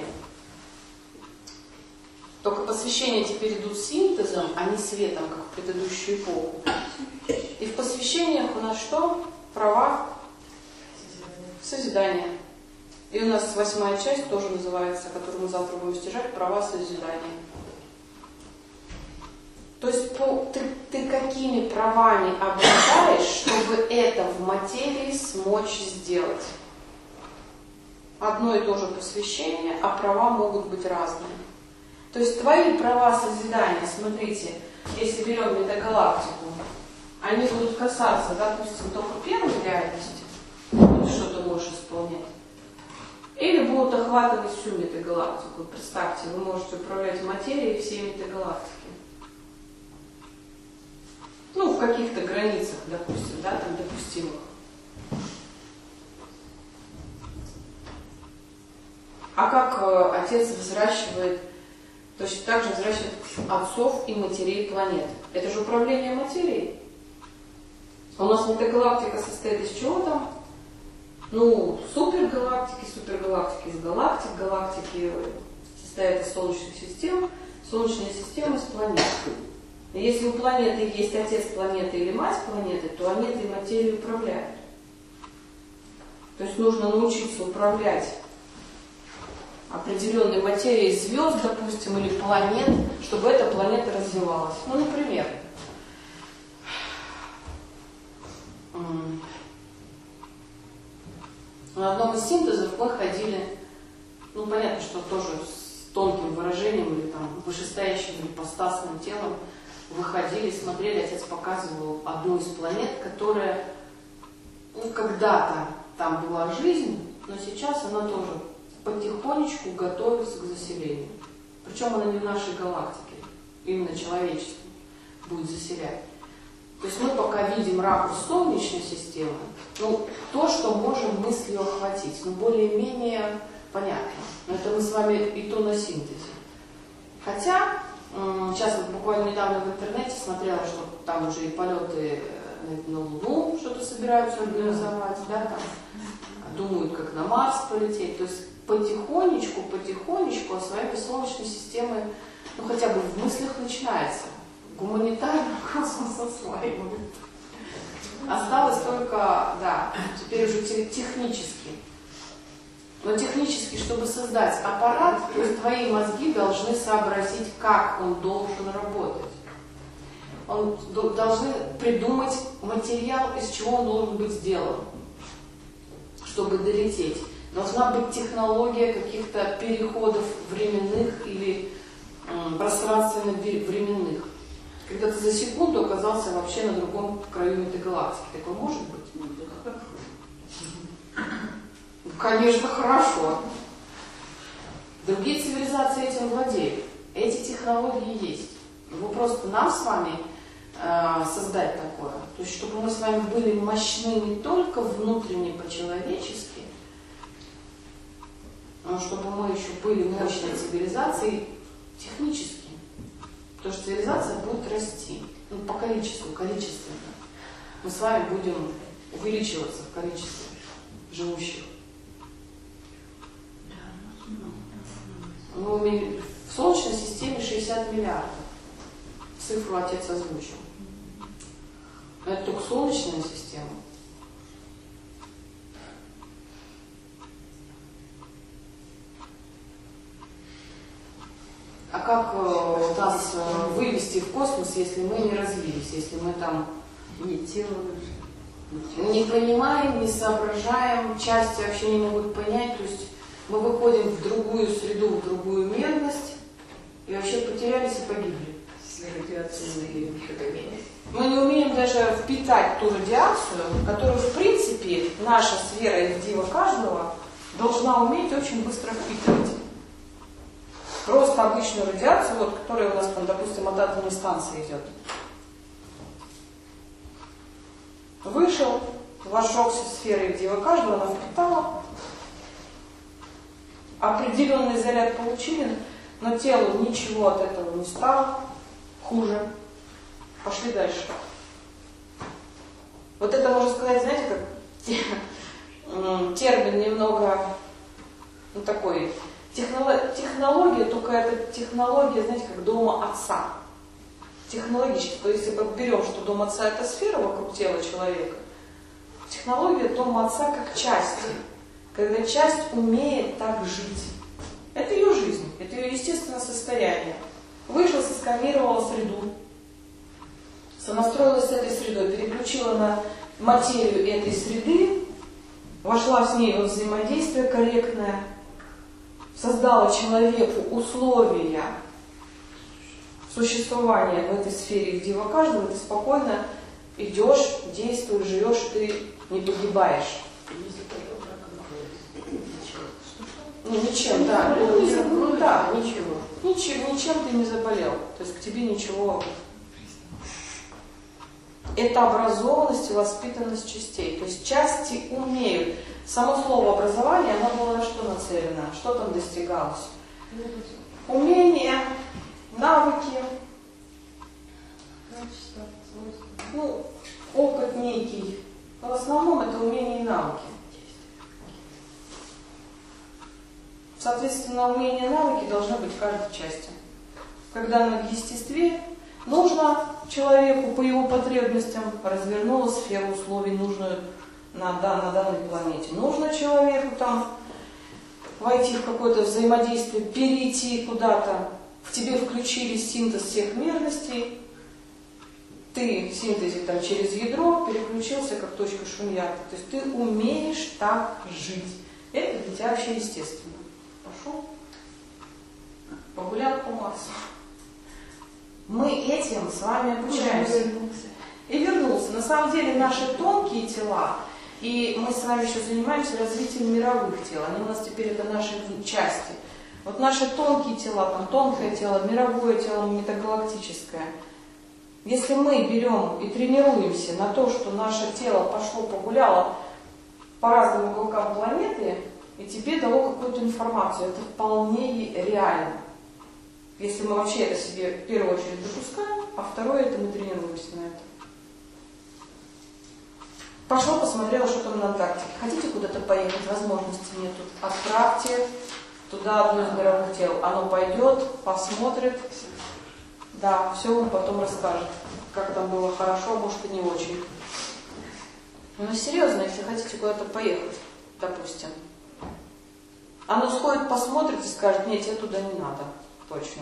Только посвящения теперь идут синтезом, а не светом, как в предыдущую эпоху. И в посвящениях у нас что? Права созидания. И у нас 8-я часть тоже называется, которую мы завтра будем стяжать, права созидания. То есть ты какими правами обладаешь, чтобы это в материи смочь сделать? Одно и то же посвящение, а права могут быть разные. То есть твои права созидания, смотрите, если берем метагалактику, они будут касаться, допустим, только первой реальности, что ты можешь исполнять, или будут охватывать всю метагалактику. Представьте, вы можете управлять материей всей метагалактики. Ну, в каких-то границах, допустим, да, там допустимых. А как Отец взращивает, точно так же взращивает отцов и матерей планет? Это же управление материей. У нас метагалактика состоит из чего там? Ну, супергалактики из галактик, галактики состоят из солнечных систем, солнечная система из планет. И если у планеты есть отец планеты или мать планеты, то они этой материей управляют. То есть нужно научиться управлять определенной материей звезд, допустим, или планет, чтобы эта планета развивалась. Ну, например, на одном из синтезов мы ходили, ну, понятно, что тоже с тонким выражением или там вышестоящим ипостасным телом, выходили, смотрели, отец показывал одну из планет, которая, ну, когда-то там была жизнь, но сейчас она тоже потихонечку готовится к заселению. Причем она не в нашей галактике, именно человечество будет заселять. То есть мы пока видим ракурс Солнечной системы, ну, то, что можем мыслью охватить, ну, более-менее понятно. Но это мы с вами и то на синтезе. Хотя, сейчас вот буквально недавно в интернете смотрела, что там уже и полеты на Луну что-то собираются организовать, да, там думают, как на Марс полететь. То есть потихонечку освоение Солнечной системы, ну, хотя бы в мыслях начинается. Гуманитарный космос осваивают. Осталось только, да, теперь уже технически. Но технически, чтобы создать аппарат, то есть твои мозги должны сообразить, как он должен работать. Он должны придумать материал, из чего он должен быть сделан, чтобы долететь. Должна быть технология каких-то переходов временных или пространственно-временных. Когда ты за секунду оказался вообще на другом краю метагалактики. Такое может быть? Конечно, хорошо. Другие цивилизации этим владеют. Эти технологии есть. Вопрос нам с вами создать такое. То есть, чтобы мы с вами были мощны не только внутренне по-человечески, но чтобы мы еще были мощной цивилизацией технически. Потому что цивилизация будет расти. Ну, по количеству, количественно. Мы с вами будем увеличиваться в количестве живущих. Ну, в Солнечной системе 60 миллиардов. Цифру отец озвучил. Но это только Солнечная система. А как нас вывести в космос, если мы не развились, если мы там не понимаем, не соображаем, части вообще не могут понять, то есть мы выходим в другую среду, в другую мерность и вообще потерялись и погибли. радиационные методологии. Мы не умеем даже впитать ту радиацию, которую, в принципе, наша сфера из дива каждого должна уметь очень быстро впитывать. Просто обычную радиацию, вот, которая у нас, там, допустим, от атомной станции идет. Вышел, вожжегся сферой в дива каждого, она впитала. Определенный заряд получили, но телу ничего от этого не стало хуже. Пошли дальше. Вот это можно сказать, знаете, как термин немного, ну, такой, технология, только это технология, знаете, как дома отца. Технологически, то есть если мы берем, что дом отца это сфера вокруг тела человека, технология дома отца как часть. Когда часть умеет так жить. Это ее жизнь, это ее естественное состояние. Вышла, сосканировала среду, сонастроилась с этой средой, переключила на материю этой среды, вошла с ней во взаимодействие корректное, создала человеку условия существования в этой сфере, где во каждого ты спокойно идешь, действуешь, живешь, ты не погибаешь. Ну, ничем, да. Да, ничего. Ничем ты не заболел. То есть к тебе ничего. Это образованность и воспитанность частей. То есть части умеют. Само слово образование, оно было на что нацелено? Что там достигалось? Умения, навыки, ну, опыт некий. Но в основном это умения и навыки. Соответственно, умения и навыки должны быть в каждой части. Когда она в естестве, нужно человеку по его потребностям развернула сферу условий, нужную на данной планете. Нужно человеку там войти в какое-то взаимодействие, перейти куда-то. В тебе включились синтез всех мерностей. Ты в синтезе там, через ядро переключился как точка шуньята. То есть ты умеешь так жить. Это для тебя вообще естественно. Пошел, погулял по Марсу. Мы этим с вами обучаемся. И вернулся. На самом деле наши тонкие тела, и мы с вами еще занимаемся развитием мировых тел. Они у нас теперь это наши части. Вот наши тонкие тела, там тонкое тело, мировое тело, метагалактическое. Если мы берем и тренируемся на то, что наше тело пошло погуляло по разным уголкам планеты, и тебе дало какую-то информацию, это вполне реально. Если мы вообще это себе в первую очередь допускаем, а второе это мы тренируемся на это. Пошло, посмотрела, что там на Антарктике. Хотите куда-то поехать? Возможности нету. Отправьте туда одно из мировых тел. Оно пойдет, посмотрит. Да, все вам потом расскажет, как там было хорошо, может и не очень. Но серьезно, если хотите куда-то поехать, допустим, оно сходит, посмотрит и скажет: нет, тебе туда не надо, точно.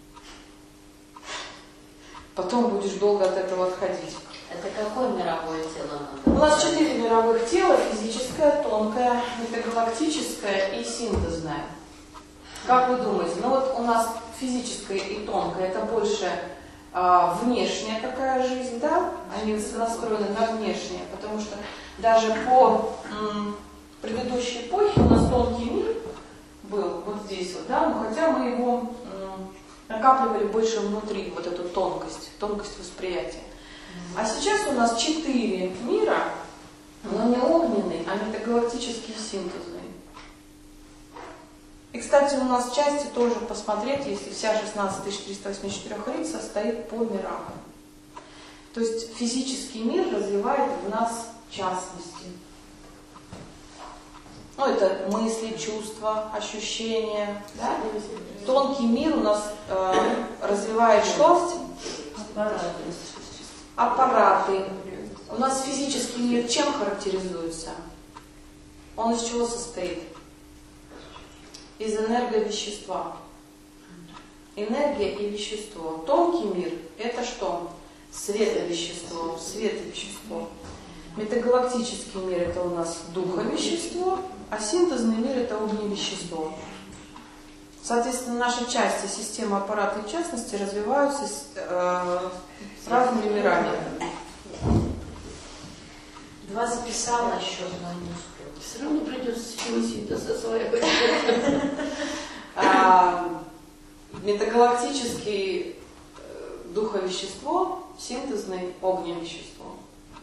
Потом будешь долго от этого отходить. Это какое мировое тело У надо? нас 4 мировых тела: физическое, тонкое, метагалактическое и синтезное. Как вы думаете? Ну вот у нас физическое и тонкое это больше внешняя такая жизнь, да? Они настроены на внешнее, потому что даже по предыдущей эпохе у нас тонкий мир был вот здесь вот, да, но хотя мы его накапливали больше внутри, вот эту тонкость восприятия. А сейчас у нас 4 мира, но не огненные, а метагалактические синтезные. И, кстати, у нас части тоже посмотреть, если вся 16384 рит состоит по мирам. То есть физический мир развивает в нас частности. Ну, это мысли, чувства, ощущения. Да? Тонкий мир у нас развивает что? Аппараты. У нас физический мир чем характеризуется? Он из чего состоит? Из энерговещества. Энергия и вещество. Тонкий мир – это что? Световещество. Световещество. Метагалактический мир – это у нас духовещество, а синтезный мир – это огневещество. Соответственно, наши части системы аппарата и частности развиваются с разными мирами. 2 записала, еще 2 не успела. Все равно придется синтеза своя. Метагалактический духовещество, синтезный огневещество.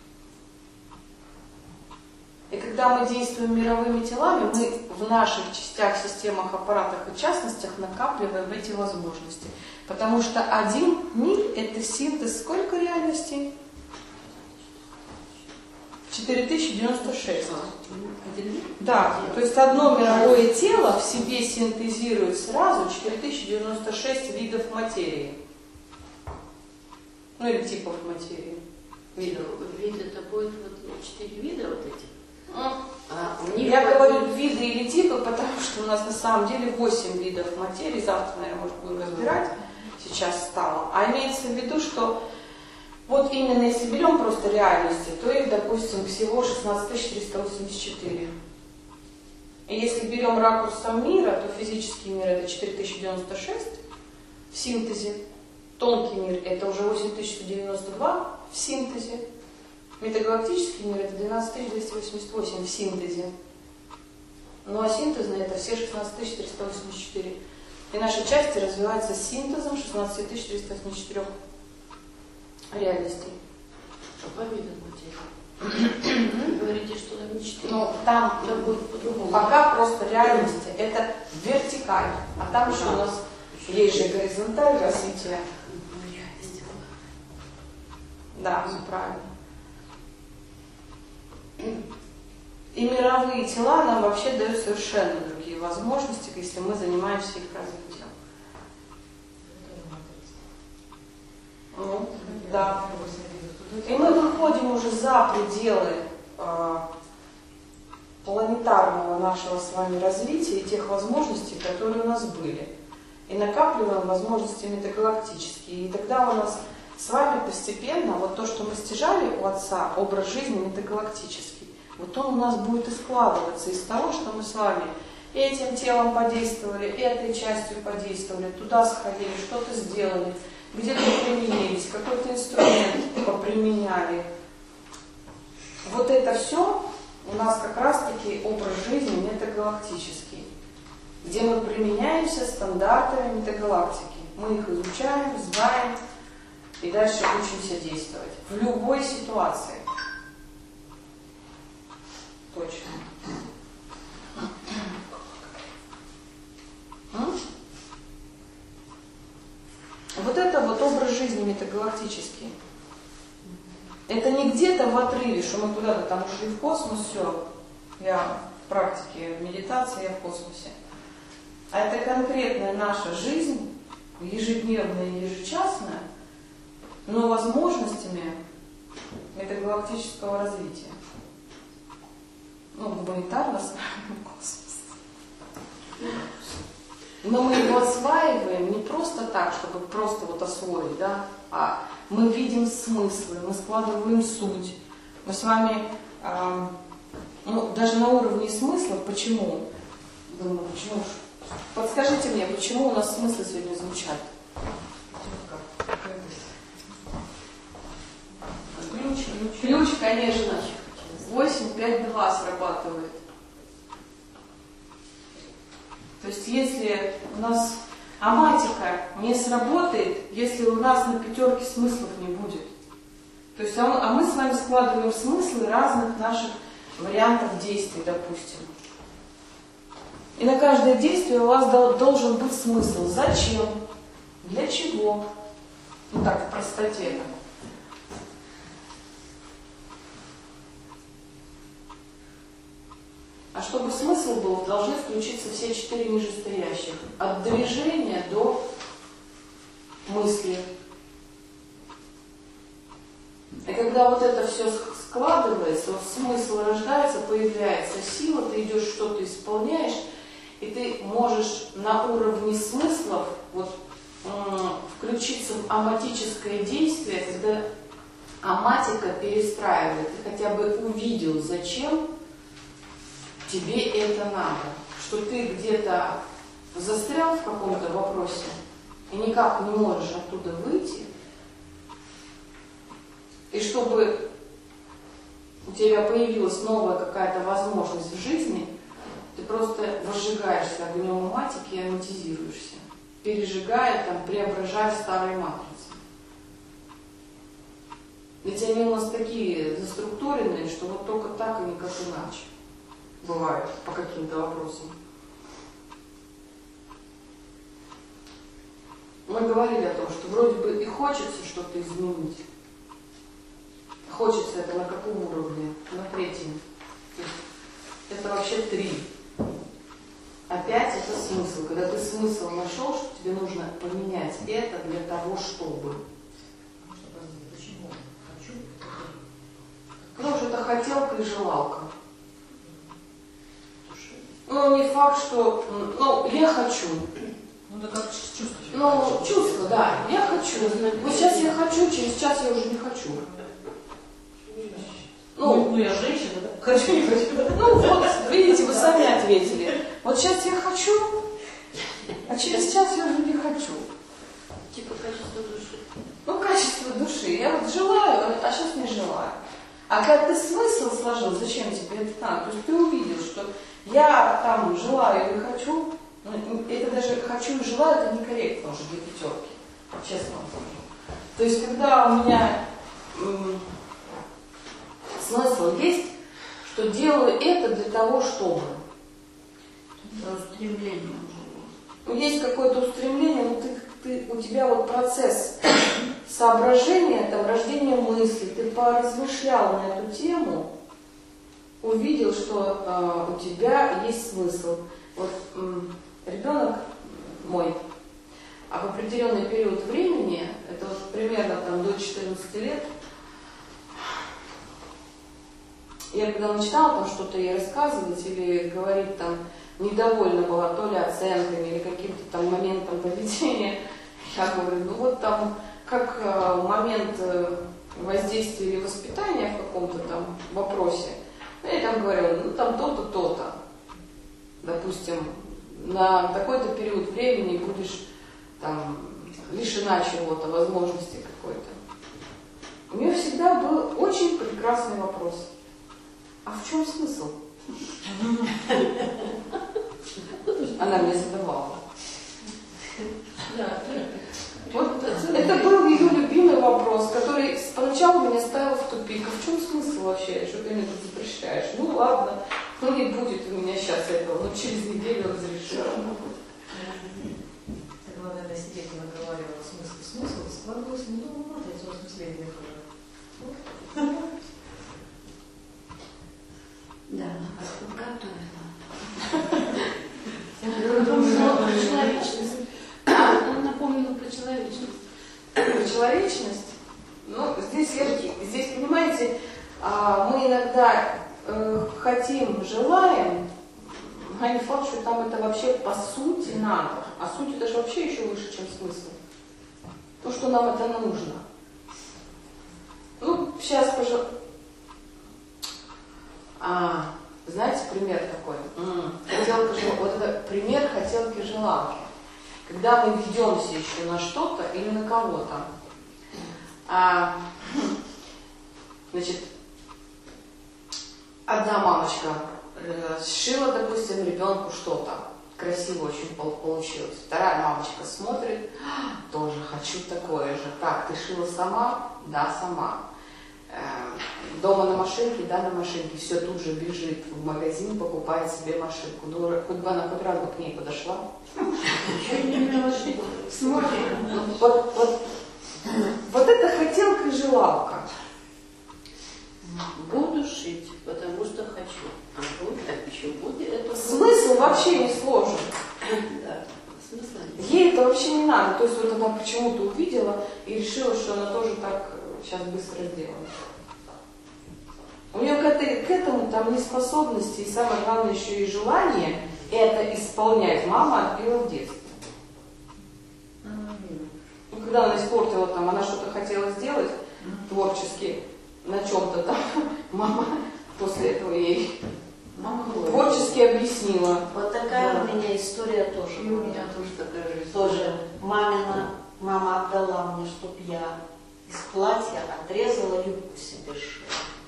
И когда мы действуем мировыми телами, мы в наших частях, системах, аппаратах и частностях накапливаем эти возможности. Потому что один мир – это синтез сколько реальностей? 4096. Да, то есть одно мировое тело в себе синтезирует сразу 4096 видов материи. Ну или типов материи. Видов. Вид это будет вот 4 вида вот эти. Я говорю виды или типы, потому что у нас на самом деле 8 видов материи. Завтра, наверное, может, будем разбирать. Сейчас стало. А имеется в виду, что вот именно если берем просто реальности, то их, допустим, всего 16384. И если берем ракурсом мира, то физический мир это 4096 в синтезе. Тонкий мир это уже 8192 в синтезе. Метагалактический мир это 12288 в синтезе. Ну а синтезный это все 16384. И наши части развиваются с синтезом 16384 реальностей. Что по видам материи? Вы говорите, что там не 4. Ну, там будет по-другому. пока просто реальности. Это вертикаль. А там еще у нас есть же горизонталь развития. Да, правильно. И мировые тела нам вообще дают совершенно другие возможности, если мы занимаемся их развитием. Ну, да. И мы выходим уже за пределы планетарного нашего с вами развития и тех возможностей, которые у нас были. И накапливаем возможности метагалактические. И тогда у нас с вами постепенно вот то, что мы стяжали у Отца, образ жизни метагалактический, вот он у нас будет и складываться из того, что мы с вами этим телом подействовали, этой частью подействовали, туда сходили, что-то сделали, где-то применились, какой-то инструмент поприменяли. Вот это все у нас как раз-таки образ жизни метагалактический, где мы применяемся стандартами метагалактики. Мы их изучаем, знаем и дальше учимся действовать. В любой ситуации. Точно. Вот это вот образ жизни метагалактический. Это не где-то в отрыве, что мы куда-то там ушли в космос, все, я в практике медитации, я в космосе. А это конкретная наша жизнь, ежедневная и ежечасная, но возможностями метагалактического развития. Ну, гуманитарно с вами космос. Но мы его осваиваем не просто так, чтобы просто вот освоить, да, а мы видим смыслы, мы складываем суть. Мы с вами, ну, даже на уровне смысла, почему? Думаю, почему? Подскажите мне, почему у нас смыслы сегодня звучат? Ключ, конечно, 8-5-2 срабатывает. То есть если у нас аматика не сработает, если у нас на пятерке смыслов не будет. То есть, а мы с вами складываем смыслы разных наших вариантов действий, допустим. И на каждое действие у вас должен быть смысл. Зачем? Для чего? Ну так, в простоте. А чтобы смысл был, должны включиться все 4 нижестоящих. От движения до мысли. И когда вот это все складывается, вот смысл рождается, появляется сила, ты идешь, что-то исполняешь, и ты можешь на уровне смыслов вот, включиться в аматическое действие, когда аматика перестраивает. Ты хотя бы увидел, зачем тебе это надо, что ты где-то застрял в каком-то вопросе и никак не можешь оттуда выйти, и чтобы у тебя появилась новая какая-то возможность в жизни, ты просто возжигаешься огнем матики и аматизируешься, пережигая, там, преображая старые матрицы. Ведь они у нас такие заструктуренные, что вот только так и никак иначе бывает по каким-то вопросам. Мы говорили о том, что вроде бы и хочется что-то изменить. Хочется это на каком уровне? На третьем. Это вообще 3. Опять это смысл. Когда ты смысл нашел, что тебе нужно поменять это для того, чтобы. Потому что это хотелка и желалка. Ну, не факт, что... Ну, я хочу. Ну, это как чувство. Ну, чувство, да. Я хочу. Вот сейчас я хочу, через час я уже не хочу. Ну, я женщина, да? Хочу, не хочу. Ну, вот, видите, вы сами ответили. Вот сейчас я хочу, а через час я уже не хочу. Типа качество души. Ну, качество души. Я вот желаю, а сейчас не желаю. А когда ты смысл сложил, зачем тебе это надо? То есть ты увидел, что я там желаю или хочу, это даже хочу и желаю, это некорректно уже для пятерки. Честно вам скажу. То есть когда у меня смысл есть, что делаю это для того, чтобы. Устремление уже есть. Есть какое-то устремление, но у тебя вот процесс соображения, там, рождения мысли, ты поразмышлял на эту тему, увидел, что у тебя есть смысл. Вот ребенок мой, а в определенный период времени, это вот примерно там до 14 лет, я когда начинала там что-то ей рассказывать или говорить там, недовольна была то ли оценками или каким-то там моментом поведения, я говорю, ну вот там как момент воздействия или воспитания в каком-то там вопросе, я там говорила, ну там то-то, то-то. Допустим, на такой-то период времени будешь там лишена чего-то, возможности какой-то. У нее всегда был очень прекрасный вопрос. А в чем смысл? Она мне задавала. Да, Вот это был ее любимый вопрос, который поначалу меня ставил в тупик. А в чем смысл вообще, что ты мне тут запрещаешь? Ну ладно, ну не будет у меня сейчас этого, но через неделю разрешила. Так вот, когда сидеть наговаривала смысл, складывалось, ну, матрицу осмысления тоже. Да, готовила. про человечность. Он напомнил про человечность. Про человечность? Ну, здесь, понимаете, мы иногда хотим, желаем, а не факт, что там это вообще по сути надо. А суть это же вообще еще выше, чем смысл. То, что нам это нужно. Ну, сейчас, пожалуйста. Знаете, пример такой. Вот это пример хотелки-желанки. Когда мы ведемся еще на что-то или на кого-то. Значит, одна мамочка сшила, допустим, ребенку что-то. Красиво очень получилось. Вторая мамочка смотрит, тоже хочу такое же. Так, ты шила сама? Да, сама. Дома на машинке? Да, на машинке. Все, тут же бежит в магазин, покупает себе машинку. Ну, хоть бы она хоть раз бы к ней подошла. Вот это хотелка и желалка. Буду шить, потому что хочу. А будет, а еще будет. Это Смысл вообще не сложен. Да, смысла нет. Ей это вообще не надо. То есть вот она почему-то увидела и решила, что она тоже так сейчас быстро сделает. У нее к этому там неспособности и самое главное еще и желание это исполнять. Мама отбила в детстве. И когда она испортила, там, она что-то хотела сделать творчески на чем-то там, мама после этого ей творчески объяснила. Вот такая у меня история тоже. И у меня тоже такая же история. Тоже мама отдала мне, чтоб я из платья отрезала юбку себе шею.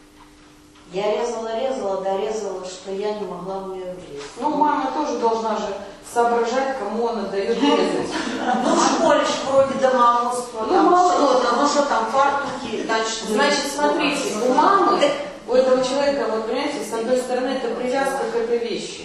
Я резала, дорезала, что я не могла в нее влезть. Ну, мама тоже должна же соображать, кому она дает резать. Ну, в школе ж вроде домоводство, ну что там, фартуки, Значит, смотрите, у мамы, у этого человека, вот понимаете, с одной стороны, это привязка к этой вещи.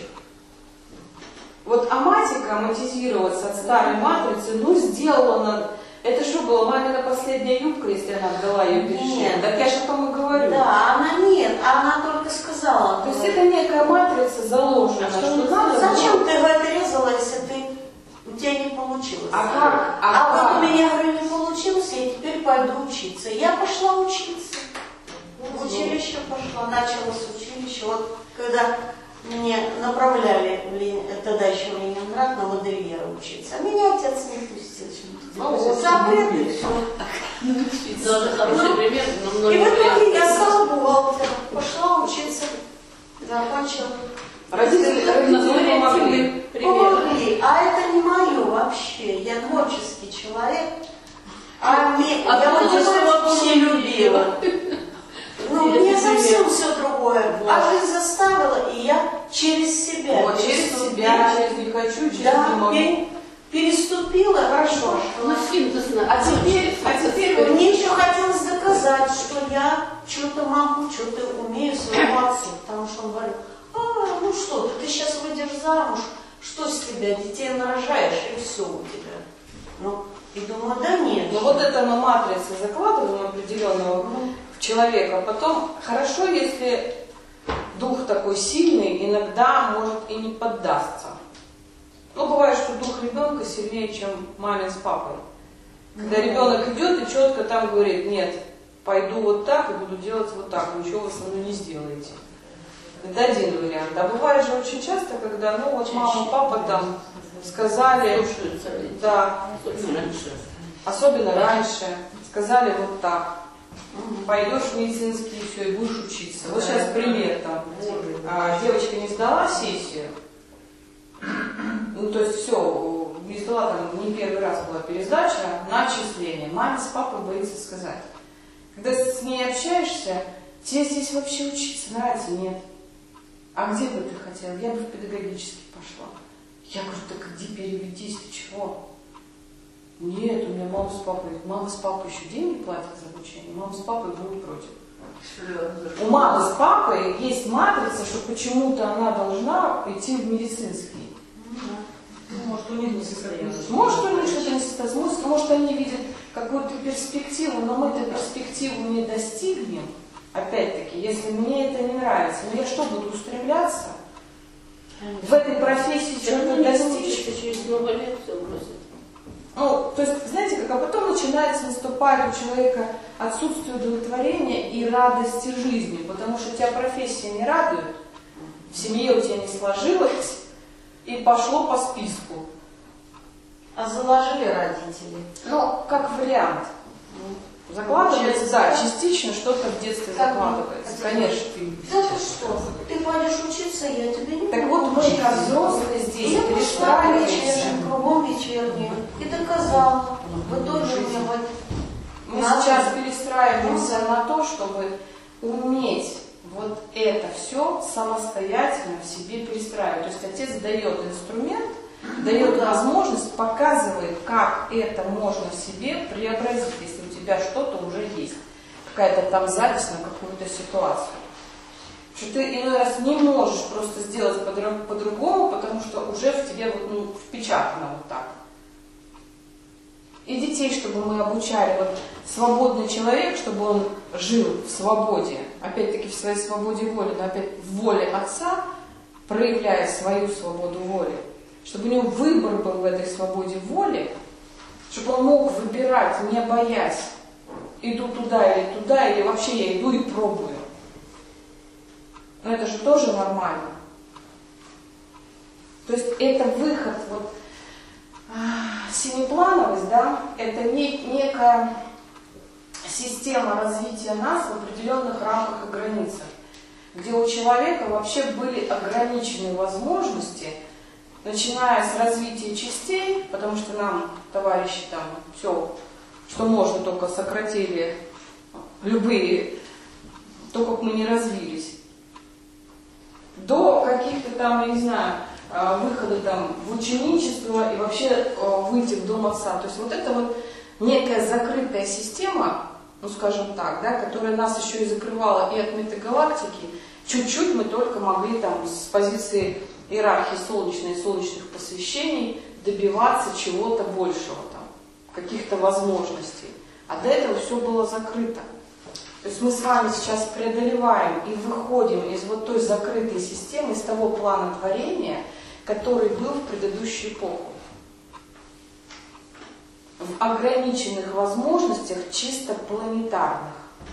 Вот аматика, аматизироваться от старой матрицы, ну, сделала она... Это что было, мамина последняя юбка, если она отдала ее перешить? Нет. Так я же о том и говорю. Да, она только сказала. То есть это некая матрица заложена, что надо... Зачем ты его отрезала, если у тебя не получилось? А вот у меня, говорю, не получилось, я теперь пойду учиться. Я пошла учиться. В училище пошла, начала с училища. Вот когда мне направляли, тогда еще в Ленинград, на модельера учиться, а меня отец не пустил. Запрет и все. Даже хороший пример, но И в многие итоге варианты. я стала бухгалтером, пошла учиться, закончила. Родители помогли. Помогли. А это не мое вообще. Я творческий человек. Я вообще любила. Ну, мне совсем все другое. А жизнь заставила, и я через себя. Вот, через себя, через не хочу, через не могу. Переступила, хорошо. Ну, синтез А теперь Мне еще хотелось доказать, что я что-то могу, что-то умею своему отцу. Потому что он говорил, ну что ты сейчас выйдешь замуж, что с тебя, детей нарожаешь, и все у тебя. Ну, и думаю, да нет. Но вот это мы матрицы закладываем определенного в человека. Потом хорошо, если дух такой сильный, иногда может и не поддастся. Ну, бывает, что дух ребенка сильнее, чем мамин с папой. Когда ребенок идет и четко там говорит, нет, пойду вот так и буду делать вот так, ничего вы со мной не сделаете. Это один вариант. А бывает же очень часто, когда, ну вот мама, папа там сказали, да, особенно раньше, сказали вот так, пойдешь в медицинский и все, и будешь учиться. Вот сейчас пример там, девочка не сдала сессию, ну то есть все, не сдала, там не первый раз была пересдача на отчисление. Маме с папой боится сказать. Когда с ней общаешься, тебе здесь вообще учиться нравится? Нет. А где бы ты хотел? Я бы в педагогический пошла. Я говорю, так иди переведись, ты чего? Нет, у меня мама с папой. Мама с папой еще деньги платят за обучение. Мама с папой будут против. У мамы с папой есть матрица, что почему-то она должна идти в медицинский. Может, у них не состоялось. Может, у них что-то не состоялось. Может, они видят какую-то перспективу, но мы эту перспективу не достигнем. Опять-таки, если мне это не нравится, но я что, буду устремляться? В этой профессии что-то достичь? Через много лет все бросит. Ну, то есть, знаете, как, а потом начинается наступать у человека отсутствие удовлетворения и радости жизни, потому что тебя профессия не радует, в семье у тебя не сложилось, и пошло по списку. А заложили родители? Ну, как вариант. Закладывается, да, частично что-то в детстве закладывается, конечно. Да ты что? Ты пойдешь учиться, я тебе не Так вот, мы как взрослые здесь я пошла перестраиваемся. кругом вечернюю и доказала. В итоге у меня вот Мы сейчас перестраиваемся на то, чтобы уметь вот это все самостоятельно в себе перестраивать. То есть отец дает инструмент, дает возможность, показывает, как это можно в себе преобразить, если у тебя что-то уже есть. Какая-то там запись на какую-то ситуацию. Что ты иной раз не можешь просто сделать по-другому, потому что уже в тебе вот, ну, впечатано вот так. И детей, чтобы мы обучали, вот свободный человек, чтобы он жил в свободе, опять-таки в своей свободе воли, но опять в воле отца, проявляя свою свободу воли, чтобы у него выбор был в этой свободе воли, чтобы он мог выбирать, не боясь, иду туда, или вообще я иду и пробую. Но это же тоже нормально. То есть это выход, вот, семиплановость, да, это некая система развития нас в определенных рамках и границах. где у человека вообще были ограниченные возможности, начиная с развития частей, потому что нам, товарищи, там все, что можно, только сократили любые, то, как мы не развились, до каких-то там, я не знаю, выхода там в ученичество и вообще выйти в дом отца. То есть вот это вот некая закрытая система, ну скажем так, да, которая нас еще и закрывала и от метагалактики. Чуть-чуть мы только могли там с позиции иерархии солнечной и солнечных посвящений добиваться чего-то большего, там, каких-то возможностей. А до этого все было закрыто. То есть мы с вами сейчас преодолеваем и выходим из вот той закрытой системы, из того плана творения, который был в предыдущую эпоху. В ограниченных возможностях чисто планетарных.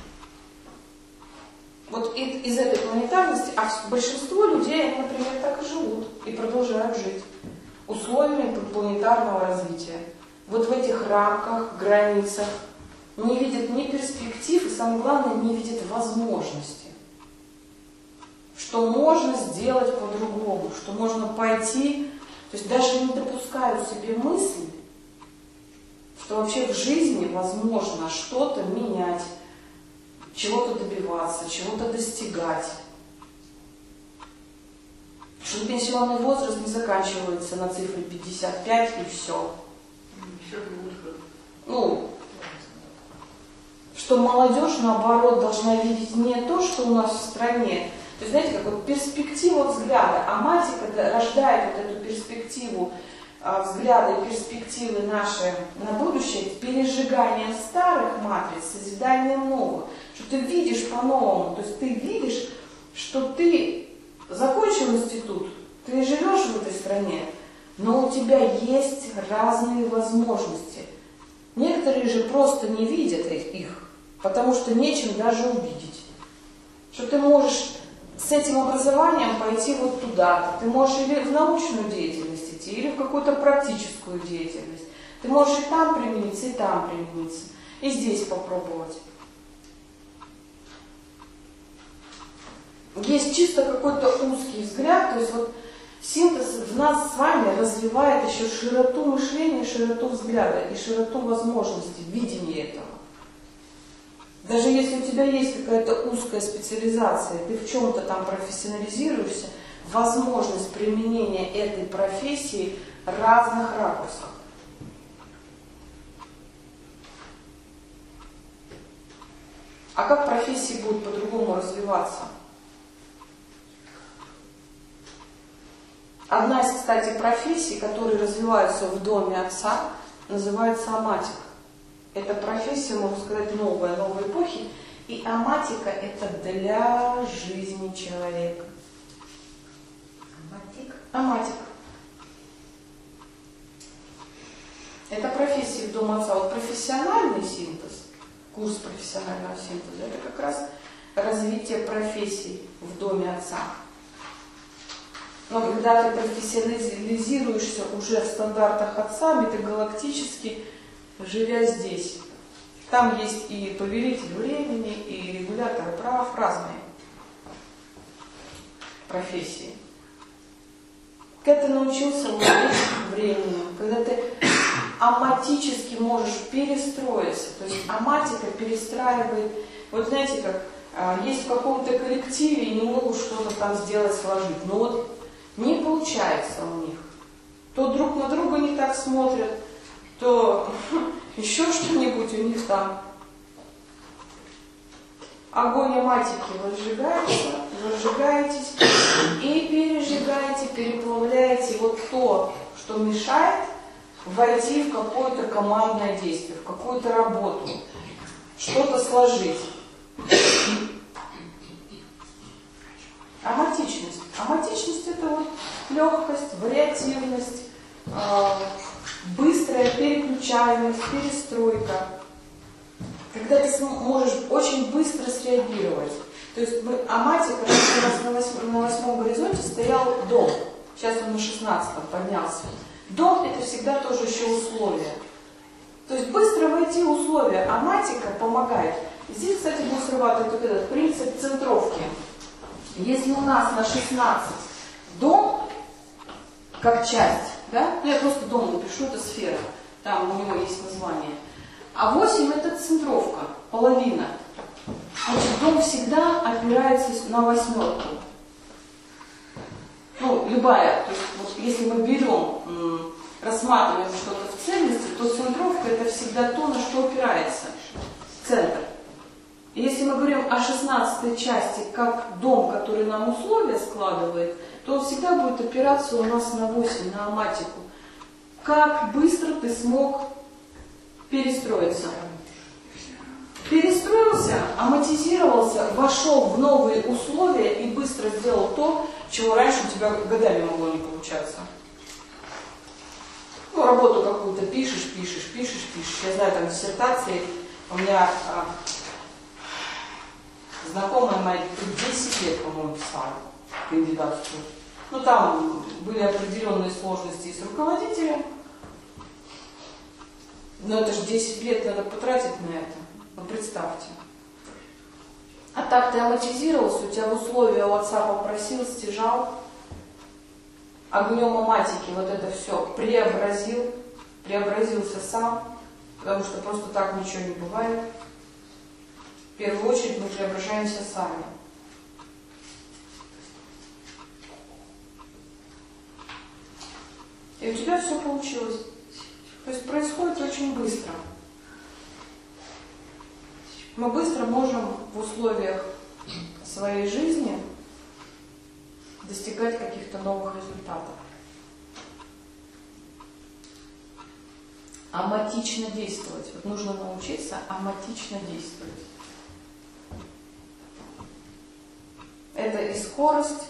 Вот из этой планетарности, а большинство людей, они, например, так и живут и продолжают жить условиями планетарного развития. Вот в этих рамках, границах не видят ни перспектив и, самое главное, не видят возможности. Что можно сделать по-другому, что можно пойти, то есть даже не допускают себе мысли, что вообще в жизни возможно что-то менять, чего-то добиваться, чего-то достигать. Что пенсионный возраст не заканчивается на цифре 55 и все. Ну, что молодежь, наоборот, должна видеть не то, что у нас в стране. То есть, знаете, как вот перспектива взгляда. Аматика рождает вот эту перспективу взгляда и перспективы наши на будущее, пережиганием старых матриц, созиданием новых. Что ты видишь по-новому. То есть ты видишь, что ты закончил институт, ты живешь в этой стране, но у тебя есть разные возможности. Некоторые же просто не видят их, потому что нечем даже увидеть. Что ты можешь с этим образованием пойти вот туда. Ты можешь или в научную деятельность идти, или в какую-то практическую деятельность. Ты можешь и там примениться, и там примениться, и здесь попробовать. Есть чисто какой-то узкий взгляд, то есть вот синтез в нас с вами развивает еще широту мышления, широту взгляда и широту возможностей, видения этого. Даже если у тебя есть какая-то узкая специализация, ты в чем-то там профессионализируешься, возможность применения этой профессии в разных ракурсах. А как профессии будут по-другому развиваться? Одна из, кстати, профессий, которые развиваются в доме отца, называется аматик. Это профессия, можно сказать, новой эпохи. И аматика – это для жизни человека. Аматик. Это профессия в доме отца. Вот профессиональный синтез, курс профессионального синтеза, это как раз развитие профессий в доме отца. Но когда ты профессионализируешься уже в стандартах отца, метагалактически, живя здесь, там есть и повелитель времени, и регулятор прав, разные профессии. Когда ты научился владеть временем, когда ты аматически можешь перестроиться, то есть аматика перестраивает, вот знаете, как есть в каком-то коллективе и не могут что-то там сделать, сложить, но вот не получается у них. То друг на друга не так смотрят, то еще что-нибудь у них там. Огонь аматики возжигается, зажигаетесь и пережигаете, переплавляете вот то, что мешает войти в какое-то командное действие, в какую-то работу, что-то сложить. Аматичность. Аматичность – это вот легкость, вариативность, быстрая переключаемость, перестройка. Когда ты можешь очень быстро среагировать. То есть аматика, у нас на 8-м горизонте стоял дом. Сейчас он на 16-м поднялся. Дом – это всегда тоже еще условие. То есть быстро войти в условия. Аматика помогает. Здесь, кстати, будет срабатывать вот этот принцип центровки. Если у нас на 16 дом, как часть, да, ну я просто дом напишу, это сфера, там у него есть название, а 8 это центровка, половина. Значит, дом всегда опирается на восьмерку. Ну, любая, то есть вот, если мы берем, рассматриваем что-то в цельности, то центровка это всегда то, на что опирается центр. И если мы говорим о 16 части как дом, который нам условия складывает, то он всегда будет опираться у нас на 8, на аматику. Как быстро ты смог перестроиться? Перестроился, аматизировался, вошел в новые условия и быстро сделал то, чего раньше у тебя годами могло не получаться. Ну, работу какую-то пишешь. Я знаю, там диссертации, у меня знакомая моя 10 лет, по-моему, писала кандидатскую. Ну, там были определенные сложности и с руководителем. Но это же 10 лет надо потратить на это. Ну, представьте. А так ты аматизировался, у тебя в условия у отца попросил, стяжал, огнем аматики вот это все преобразился сам, потому что просто так ничего не бывает. В первую очередь мы преображаемся сами. И у тебя все получилось. То есть происходит очень быстро. Мы быстро можем в условиях своей жизни достигать каких-то новых результатов. Аматично действовать. Вот нужно научиться аматично действовать. Это и скорость.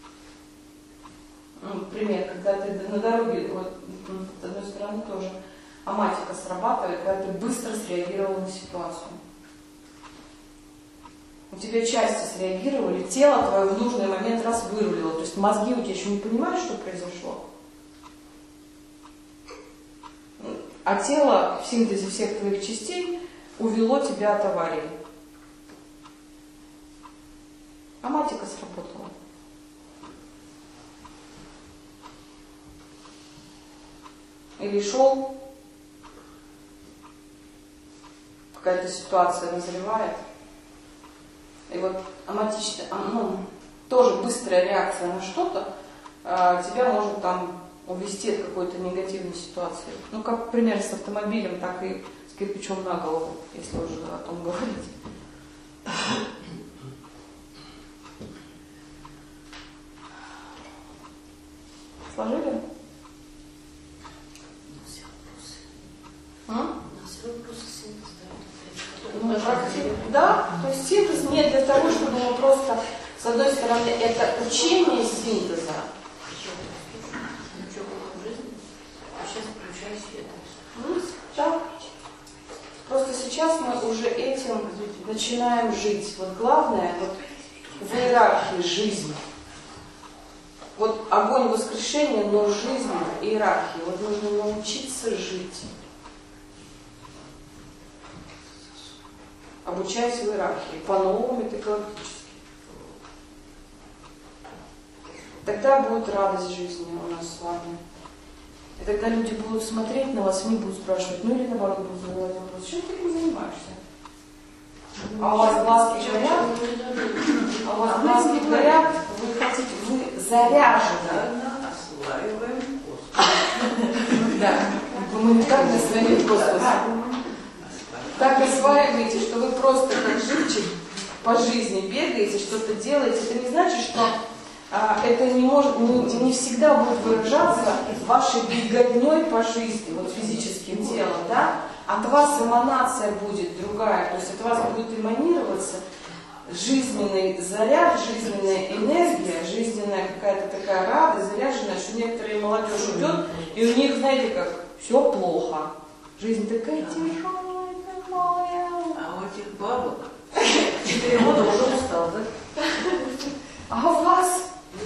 Пример, когда ты на дороге, вот, с одной стороны тоже аматика срабатывает, когда ты быстро среагировал на ситуацию. У тебя части среагировали, тело твое в нужный момент раз вырулило. То есть мозги у тебя еще не понимают, что произошло. А тело в синтезе всех твоих частей увело тебя от аварии. Аматика сработала. Или шел, какая-то ситуация назревает. И вот аматично, тоже быстрая реакция на что-то тебя может там увести от какой-то негативной ситуации. Ну, как пример с автомобилем, так и с кирпичом на голову, если уже о том говорить. Сложили? Да, то есть синтез не для того, чтобы мы просто, с одной стороны, это учение синтеза. Да. Просто сейчас мы уже этим начинаем жить. Вот главное, вот в иерархии жизни. Вот огонь воскрешения, но жизнь, иерархии. Вот нужно научиться жить. Обучаясь в иерархии, по-новому методологически. Тогда будет радость жизни у нас с вами. И тогда люди будут смотреть на вас и не будут спрашивать, ну или наоборот будут задавать вопрос, чем ты этим занимаешься? А у вас глазки горят? А у вас глазки горят, вы хотите, вы заряжены. Осваиваем космос. Да, гуманитарно осваиваем космос. Так осваиваете, что вы просто как живчик по жизни бегаете, что-то делаете. Это не значит, что это не всегда будет выражаться вашей беготней по жизни, вот физическим телом, да? От вас эманация будет другая, то есть от вас будет эманироваться жизненный заряд, жизненная энергия, жизненная какая-то такая радость, заряженная, что некоторые молодежь идет, и у них, знаете, как все плохо. Жизнь такая тяжелая, такая. А у этих бабок 4 года уже устал, да? А у вас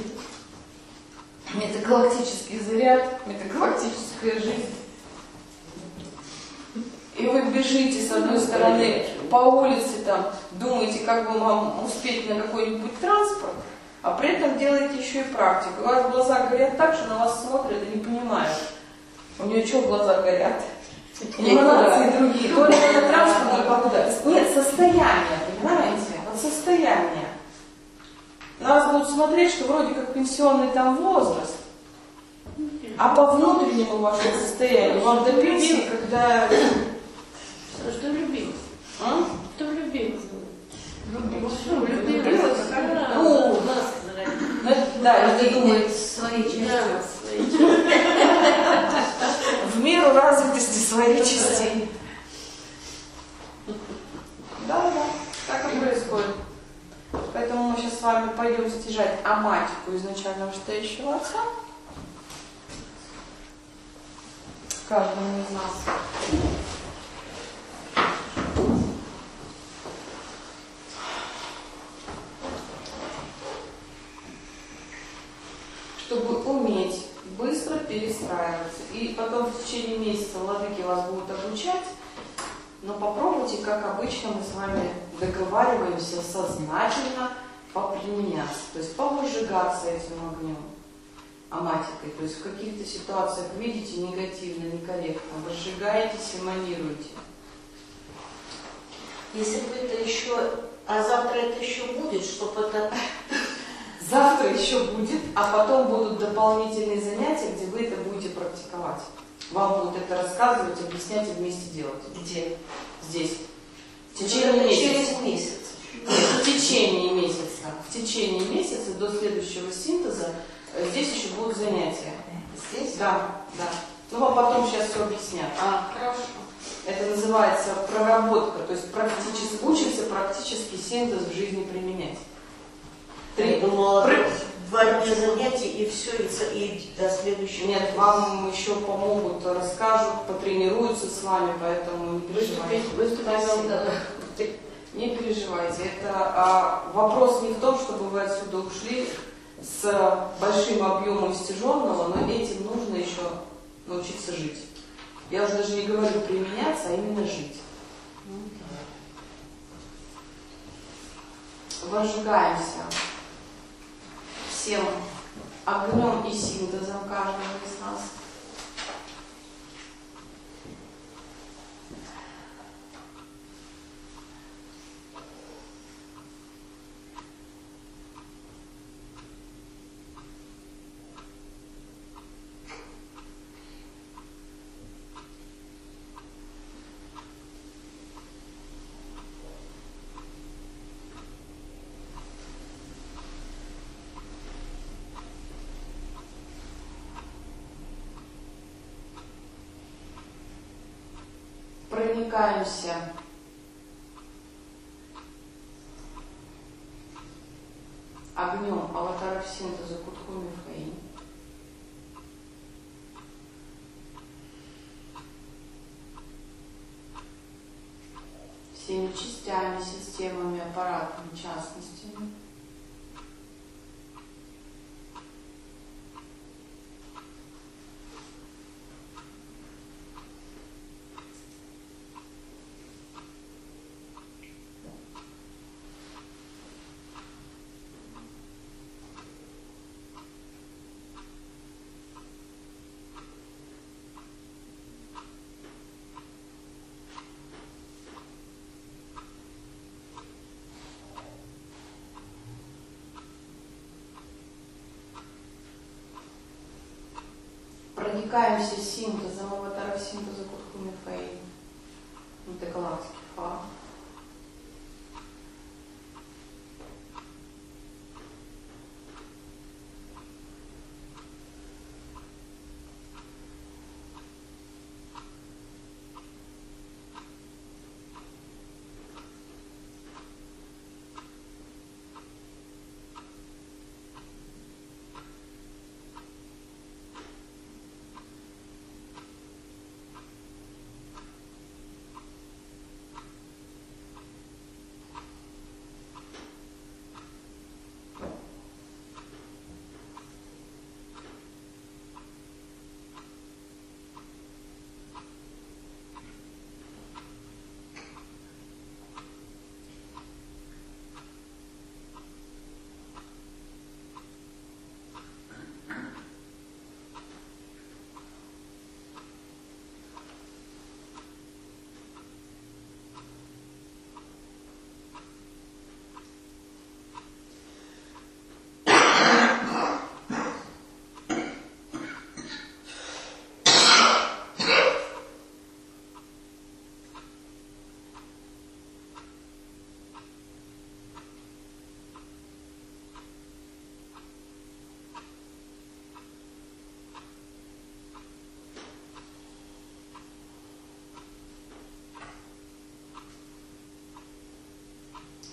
метагалактический заряд, метагалактическая жизнь. И вы бежите с одной стороны по улице, там, думаете, как бы вам успеть на какой-нибудь транспорт, а при этом делаете еще и практику. У вас глаза горят так, что на вас смотрят и не понимают. У нее что глаза горят? Эманации другие. То ли это транспортная погода. Нет, состояние, понимаете? Вот состояние. На вас будут смотреть, что вроде как пенсионный там возраст, а по внутреннему вашему состоянию вам до пенсии, когда... Что любил? А? Кто любил? Любил. Что, любила? Ну, да, Каждый люди думает своей частью. Да, свои части. в меру развитости своей частей. Да, так и происходит. Поэтому мы сейчас с вами пойдем стяжать аматику изначально вышестоящего отца. Каждому из нас. Чтобы уметь быстро перестраиваться. И потом в течение месяца владыки вас будут обучать. Но попробуйте, как обычно, мы с вами договариваемся сознательно поприменяться. То есть повыжигаться этим огнем, аматикой. То есть в каких-то ситуациях видите негативно, некорректно, выжигаетесь, эманируете. Если бы это еще, а завтра это еще будет, чтобы это... Завтра еще будет, а потом будут дополнительные занятия, где вы это будете практиковать. Вам будут это рассказывать, объяснять и вместе делать. Где? Здесь. В течение месяца. Через месяц. В течение месяца. В течение месяца до следующего синтеза здесь еще будут занятия. Здесь? Да, да. Ну, вам потом сейчас все объяснят. Хорошо. Это называется проработка, то есть практически, учимся практически синтез в жизни применять. Я думала, 2 дня занятий и все, и до следующего. Нет, вам еще помогут, расскажут, потренируются с вами, поэтому не переживайте. Не переживайте. Это вопрос не в том, чтобы вы отсюда ушли с большим объемом стяженного, но этим нужно еще научиться жить. Я уже даже не говорю применяться, а именно жить. Возжигаемся всем огнем и синтезом каждого из нас. Проникаемся огнем аватаров синтеза Кутхуми Фэйн. Всеми частями, системами, аппаратами, частностями. Проникаемся синтезом аватаров синтеза Кутхуми Фэйн. Это галактики Фа.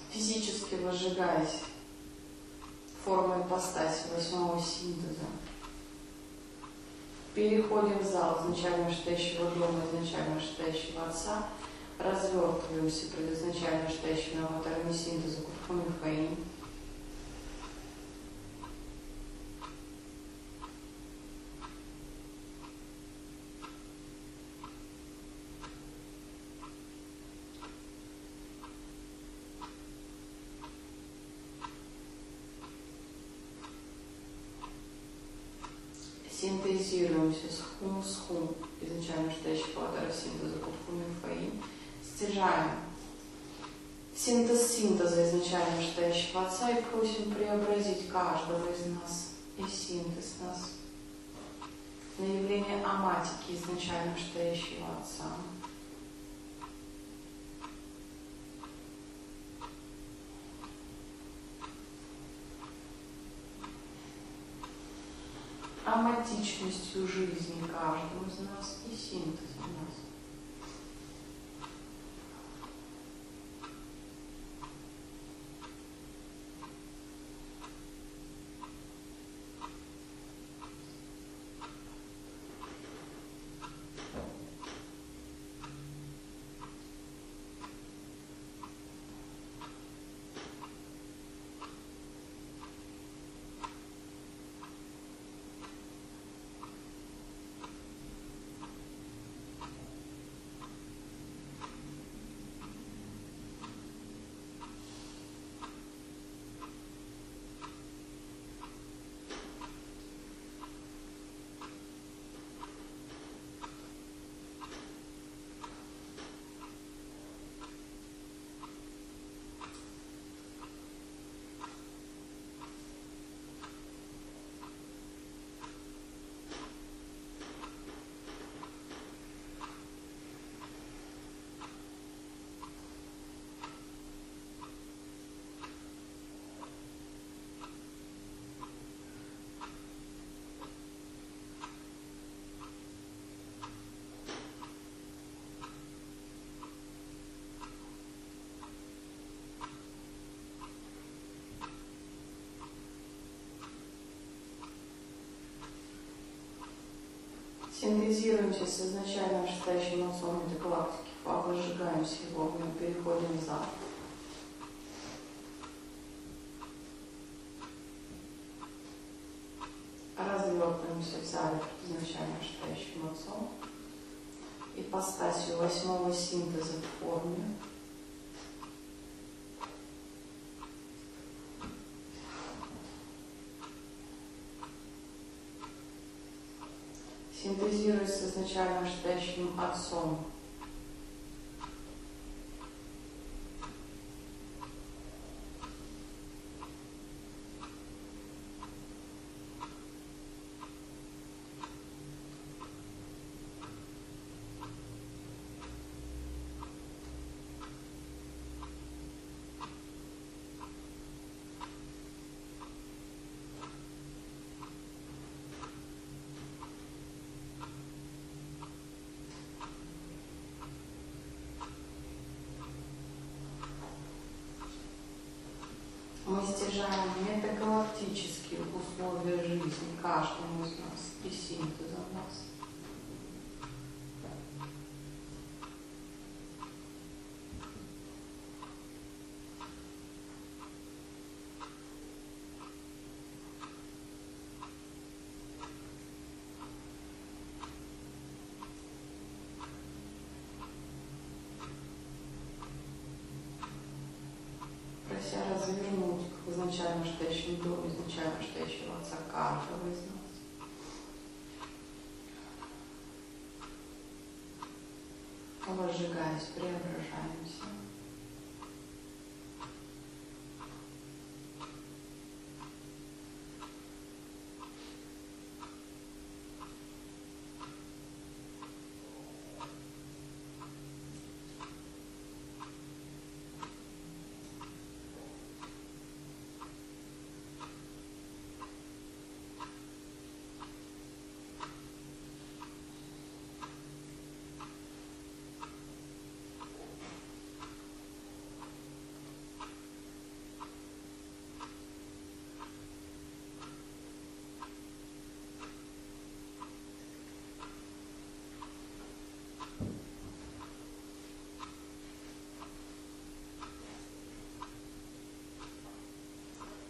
физически возжигаясь формой ипостаси 8-го синтеза, переходим в зал изначально шитающего дома, изначально шитающего отца, развертываемся пред изначально шитающими аватарами синтеза Куркум Мифаим. Синтезируемся с хум, изначально шитающих аватаров синтеза Куркум Мифаим. Стяжаем синтез синтеза изначально шитающего отца и просим преобразить каждого из нас и синтез нас на явление аматики изначально шитающего отца. Аматичностью жизни каждого из нас и синтезом нас. Синтезируемся с изначально шитающим отцом этой галактики, возжигаемся его огнем, переходим в зал. Развертываемся в зале изначально шитающим отцом, ипостасью 8-го синтеза в форме. Синтезируясь с изначально шитающим отцом. Мы стяжаем метагалактические условия жизни каждому из нас и синтезом нас. Прося развернуть к изначально шитающему дому, изначально шитающего отца каждого из нас. Возжигаясь, преображаемся.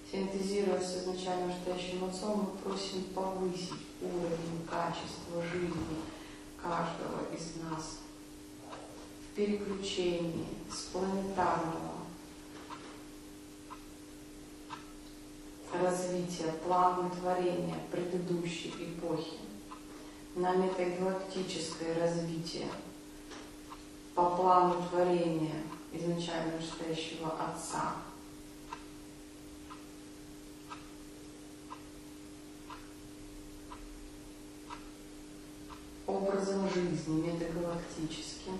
Синтезируя с изначально стоящим отцом, мы просим повысить уровень качества жизни каждого из нас в переключении с планетарного развития плана творения предыдущей эпохи на метагалактическое развитие по плану творения изначально стоящего Отца. Образом жизни метагалактическим.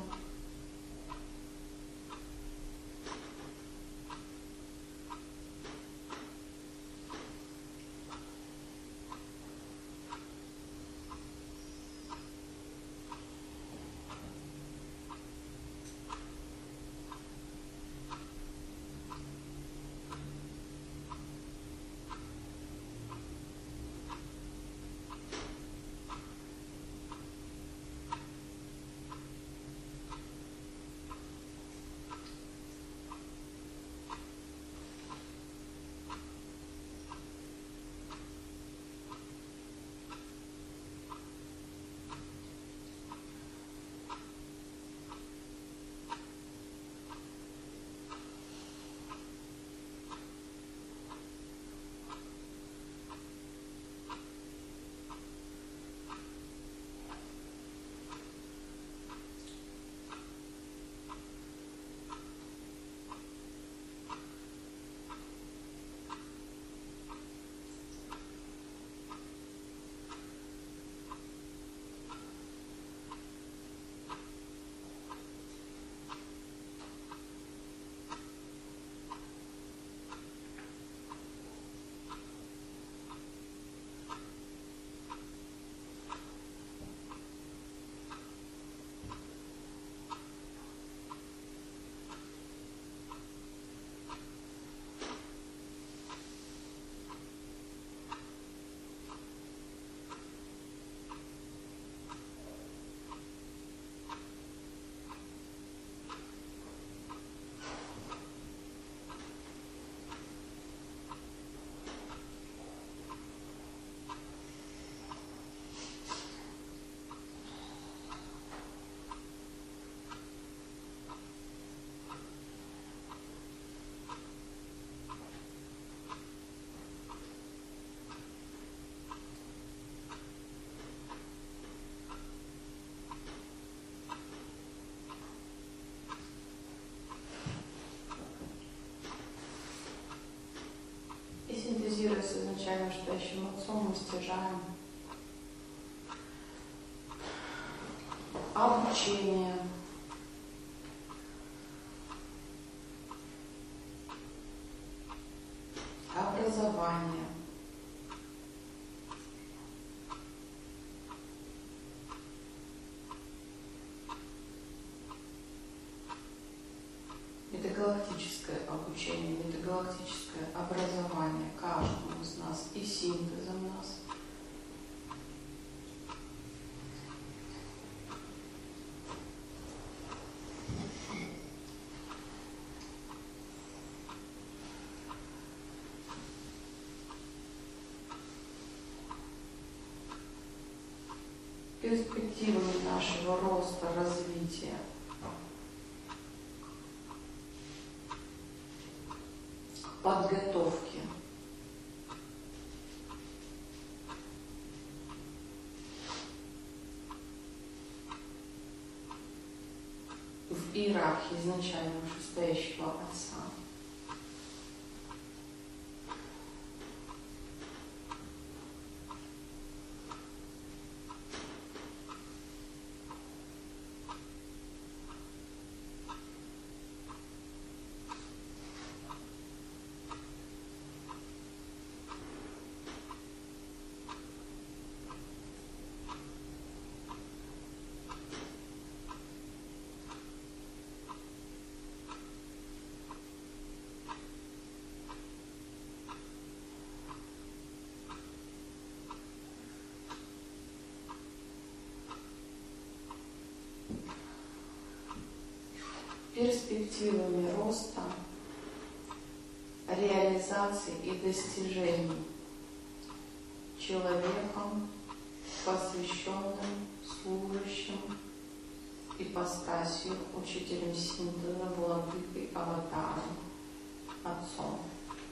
Синтезируя с изначально стоящим Отцом, мы стяжаем обучение, образование, метагалактическое обучение, метагалактическое образование каждому из нас и синтезом нас. Перспективами нашего роста, развития. Подготовки. В иерархии изначально стоящего Отца. Перспективами роста реализаций и достижений человеком, посвященным, служащим, ипостасью, учителем синтеза, владыкой, аватаром, отцом.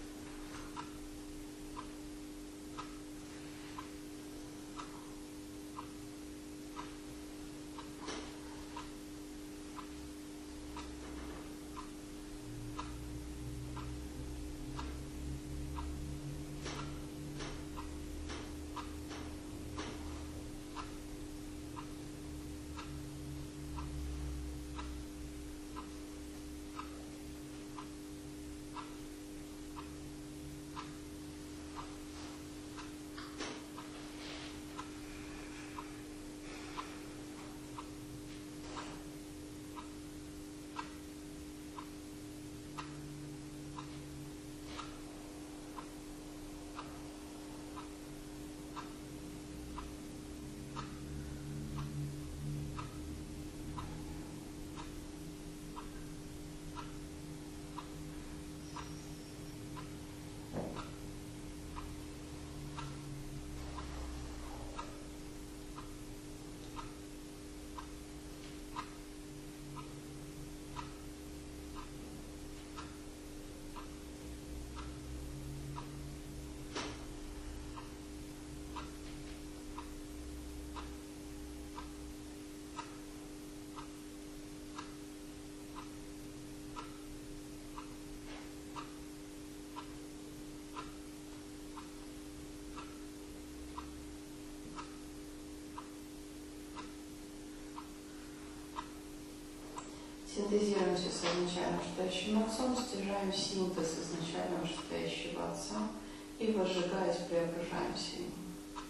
Синтезируем все с изначально вышестоящим отцом, стяжаем синтез изначально вышестоящего отца и, возжигаясь, преображаемся им.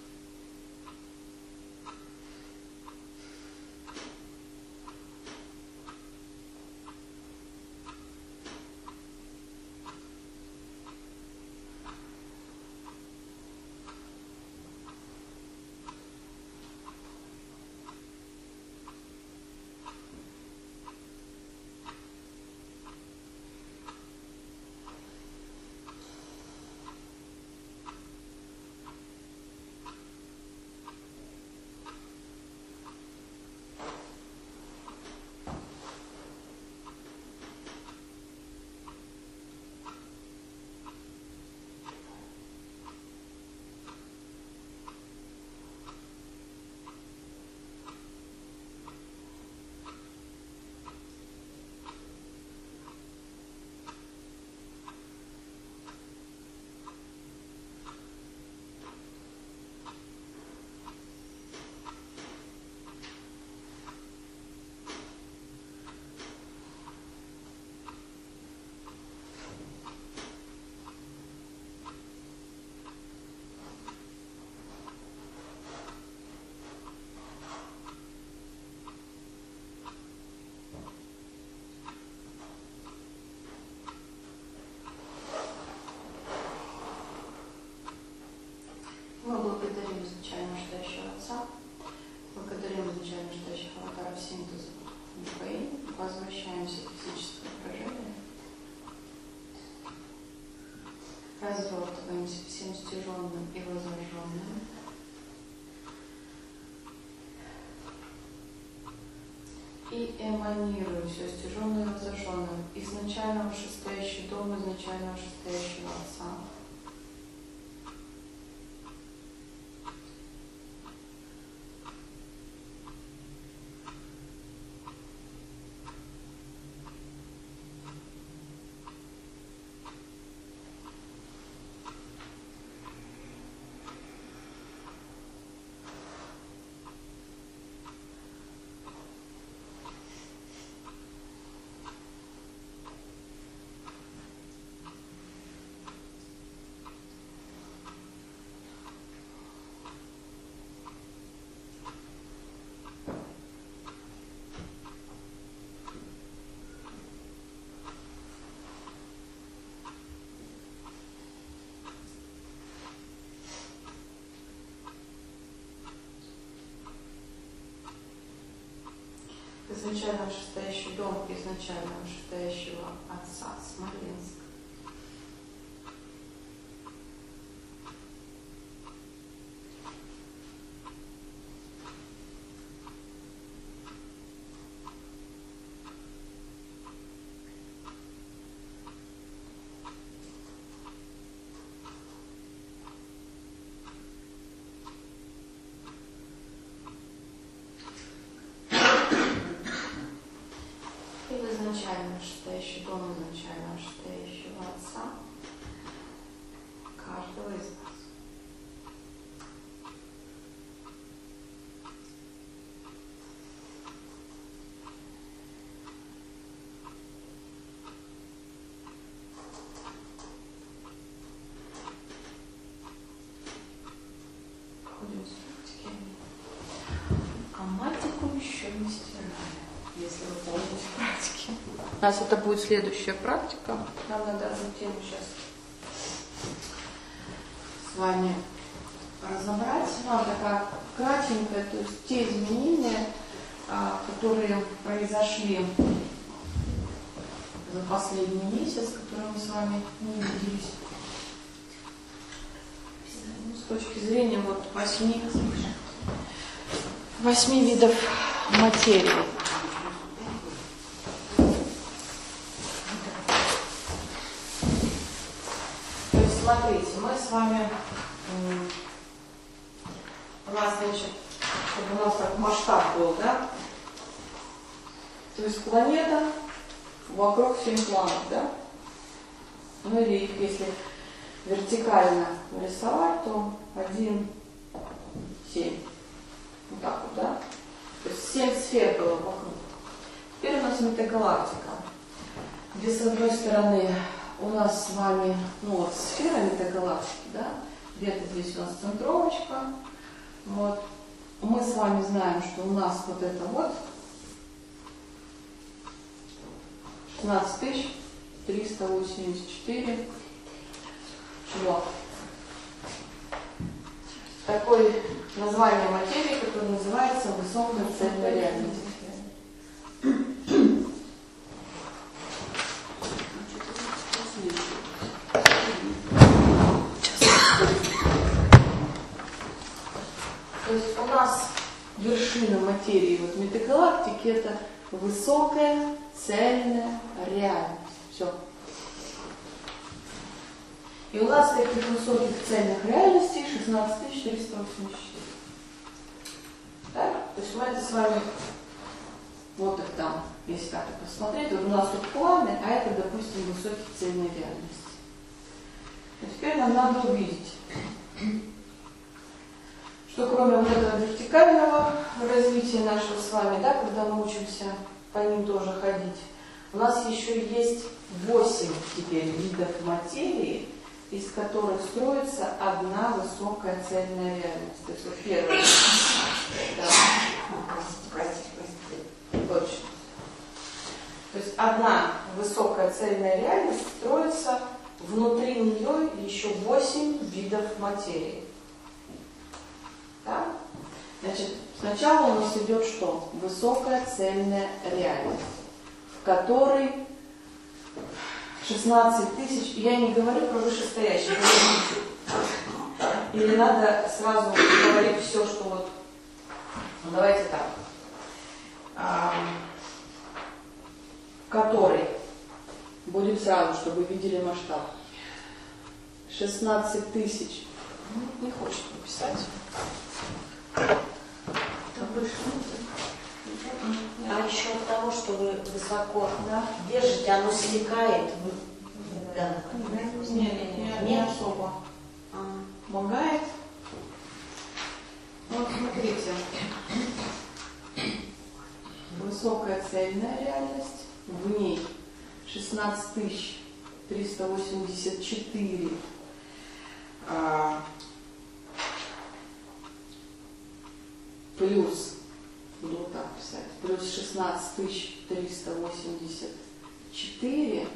Мы благодарим изначально вышестоящего отца, благодарим изначально вышестоящих аватаров синтеза МКИ, возвращаемся к физическому отражению, развертываемся всем стяженным и возраженным, и эманируем все стяженное и возраженное изначально вышестоящий дом, изначально вышестоящего отца. Изначально вышестоящий дом, изначально вышестоящего отца, Смоленск. изначально вышестоящий дом изначально вышестоящего Отца каждого из вас. Входим с практики. А матику еще не стираем, если вы помните практики. У нас это будет следующая практика. Нам надо одну тему сейчас с вами разобрать. Вам такая кратенькая, то есть те изменения, которые произошли за последний месяц, которые мы с вами не виделись. С точки зрения вот 8 видов материи. То есть смотрите, мы с вами, у нас, значит, чтобы у нас так масштаб был, да? То есть планета вокруг 7 планет, да? Ну или их, если вертикально нарисовать, то 1, 7. Вот так вот, да? То есть 7 сфер было вокруг. Теперь у нас метагалактика, где с одной стороны у нас с вами, ну вот сфера метагалактики, да? Где-то здесь у нас центровочка. Вот. Мы с вами знаем, что у нас вот это вот 16 384 чего? Такое название материи, которое называется высокая цельная реальность. То есть у нас вершина материи вот метагалактики — это высокая цельная реальность. Все. И у нас таких высоких цельных реальностей 16 484. Так? То есть мы это с вами, вот их там, если так посмотреть, вот у нас тут планы, а это, допустим, высокие цельные реальности. И теперь нам надо увидеть, что кроме вот этого вертикального развития нашего с вами, да, когда мы учимся по ним тоже ходить, у нас еще есть 8 теперь видов материи, из которых строится одна высокая цельная реальность. То есть вот первая. Да. Точно. То есть одна высокая цельная реальность строится, внутри нее еще 8 видов материи. Да? Значит, сначала у нас идет что? Высокая цельная реальность, в которой 16 тысяч, я не говорю про вышестоящие, или надо сразу говорить все, что вот, ну, давайте так, в которой, будем сразу, чтобы вы видели масштаб, 16 тысяч, не хочет написать. А еще от того, что вы высоко держите, оно стекает. Да. Не особо помогает. Вот смотрите. Высокая цельная реальность. В ней 16 384 плюс, буду вот так писать, плюс 16 384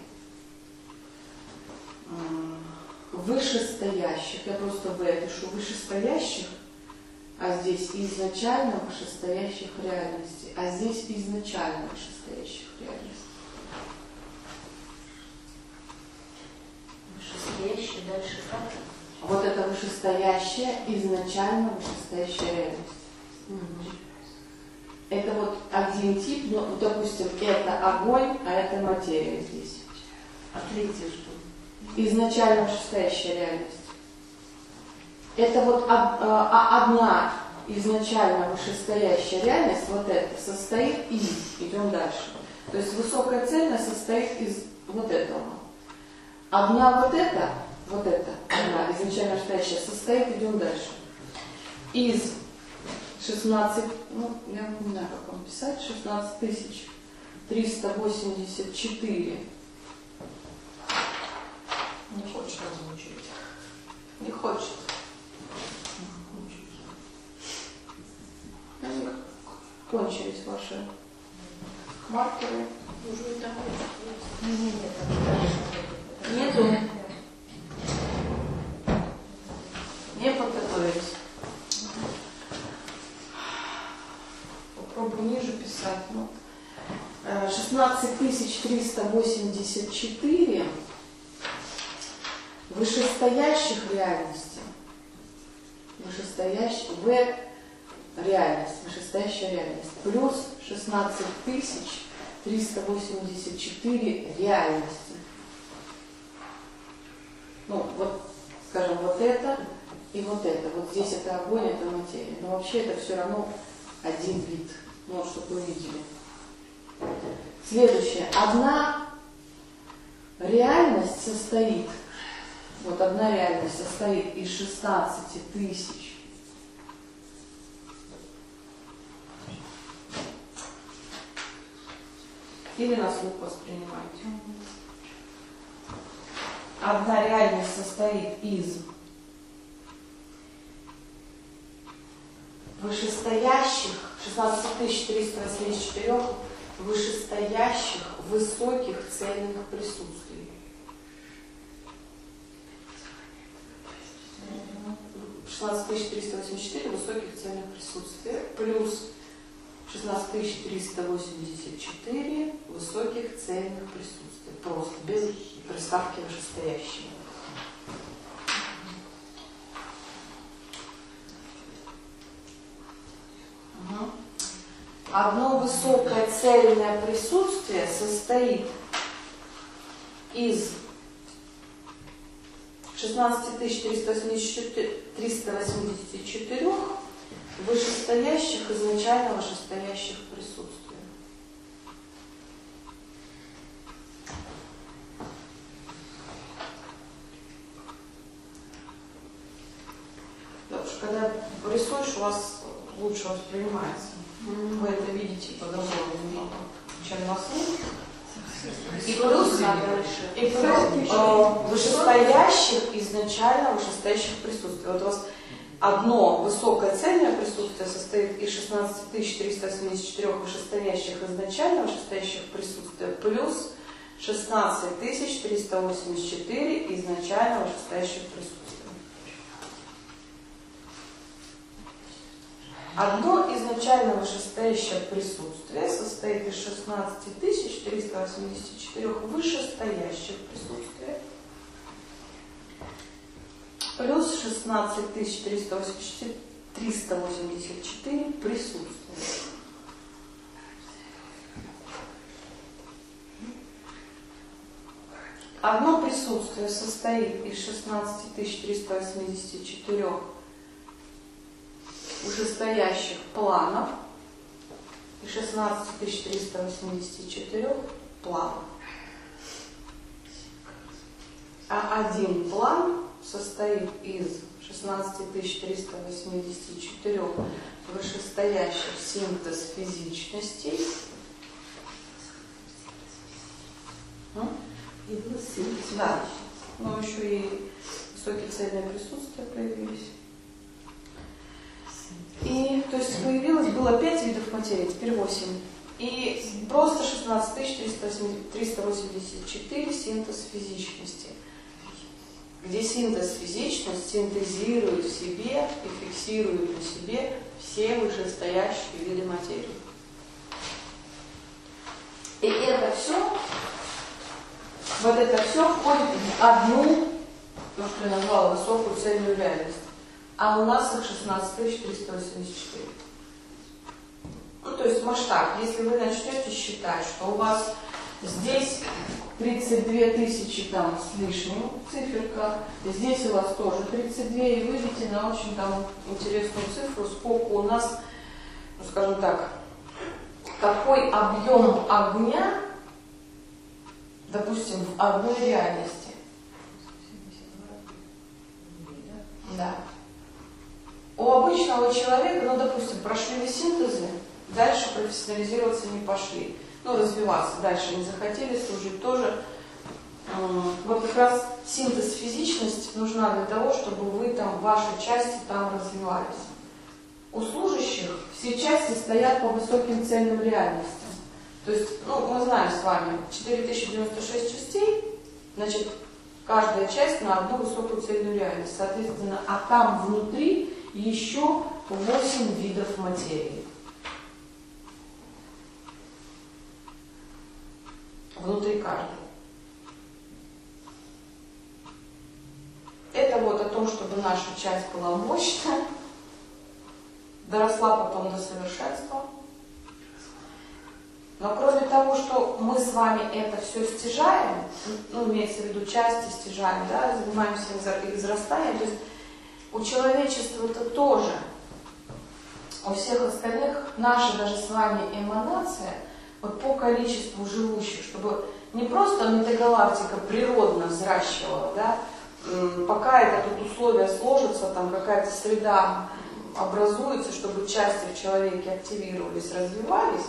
вышестоящих, я просто пишу вышестоящих, а здесь изначально вышестоящих реальностей, а здесь изначально вышестоящих реальностей. Вышестоящее дальше как? Вот это вышестоящая, изначально вышестоящая реальность. Это вот один тип, ну, допустим, это огонь, а это материя здесь. А третье что? Изначально вышестоящая реальность. Это вот одна изначально вышестоящая реальность, вот это, состоит из, идем дальше, То есть высокая цельность состоит из вот этого. Одна вот эта, она изначально стоящая, состоит, идем дальше, из 16, ну, я не знаю, как вам писать, 16384. Не хочешь озвучить. Не хочет. Кончились ваши маркеры. Уже и так Нету. Не подготовились. Попробую ниже писать. Ну, 16384 вышестоящих реальностей. Вышестоящая реальность. Плюс 16384 реальности. Ну, вот, скажем, вот это и вот это. Вот здесь это огонь, это материя. Но вообще это все равно один вид. Ну, вот, чтобы вы видели. Следующее. Одна реальность состоит из 16 тысяч. Или на слух воспринимаете. Одна реальность состоит из вышестоящих 16384 вышестоящих высоких цельных присутствий. 16384 высоких цельных присутствий плюс 16384 высоких цельных присутствий. Просто без приставки вышестоящие. Одно высокое цельное присутствие состоит из 16384 вышестоящих изначально вышестоящих присутствий. Потому что когда рисуешь, у вас лучше воспринимается. Вы это видите по-другому немного, чем на слух. И плюс вышестоящих изначально вышестоящих присутствий. Вот у вас одно высокое цельное присутствие состоит из 16384 вышестоящих изначально вышестоящих присутствия плюс 16384 изначально вышестоящих присутствия. Одно изначально вышестоящее присутствие состоит из 16384 вышестоящих присутствия плюс 16384 присутствия. Одно присутствие состоит из 16384 вышестоящих планов и 16384 планов. А один план состоит из 16384 вышестоящих синтез физичностей. И был синтез. Да. Но еще и высокие цельные присутствия появились. И, то есть было 5 видов материи, теперь 8. И просто 16384 синтез физичности. Где синтез физичность синтезирует в себе и фиксирует на себе все вышестоящие виды материи. И это все, вот это все входит в одну, то, что я назвала высокую цельную реальность. А у нас их 16384. Ну, то есть масштаб. Если вы начнете считать, что у вас здесь 32 тысячи там с лишним циферка, здесь у вас тоже 32, и выйдете на очень там интересную цифру, сколько у нас, ну, скажем так, такой объем огня, допустим, в одной реальности. Да. У обычного человека, ну, допустим, прошли синтезы, дальше профессионализироваться не пошли. Ну, развиваться дальше не захотели, служить тоже. Вот как раз синтез физичности нужна для того, чтобы вы там, ваши части там развивались. У служащих все части стоят по высоким цельным реальностям. То есть, ну, мы знаем с вами, 4096 частей, значит, каждая часть на одну высокую цельную реальность. Соответственно, а там внутри еще 8 видов материи. Внутри каждой. Это вот о том, чтобы наша часть была мощная, доросла потом до совершенства. Но кроме того, что мы с вами это все стяжаем, ну, имеется в виду части стяжаем, да, занимаемся их израстанием, то есть у человечества это тоже, у всех остальных наша даже с вами эманация, вот по количеству живущих, чтобы не просто метагалактика природно взращивала, да, пока это тут условия сложатся, там какая-то среда образуется, чтобы части в человеке активировались, развивались,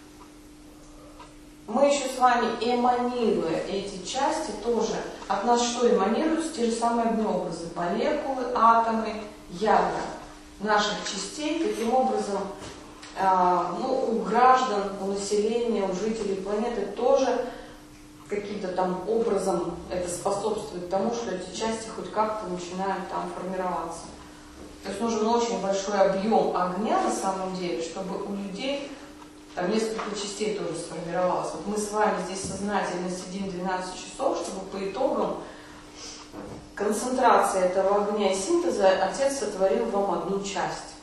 мы еще с вами, эманируя эти части, тоже от нас что эманируются? Те же самые огнеобразы, молекулы, атомы, ядра наших частей. Таким образом, ну, у граждан, у населения, у жителей планеты тоже каким-то там образом это способствует тому, что эти части хоть как-то начинают там формироваться. То есть нужен очень большой объем огня на самом деле, чтобы у людей там несколько частей тоже сформировалось. Вот мы с вами здесь сознательно сидим 12 часов, чтобы по итогам концентрации этого огня и синтеза Отец сотворил вам одну часть.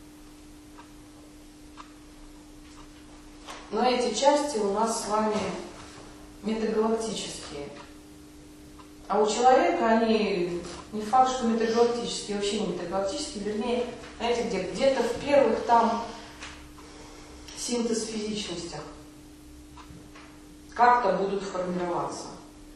Но эти части у нас с вами метагалактические. А у человека они не факт, что метагалактические, вообще не метагалактические, вернее, знаете, где-то в первых там синтез физичностях как-то будут формироваться.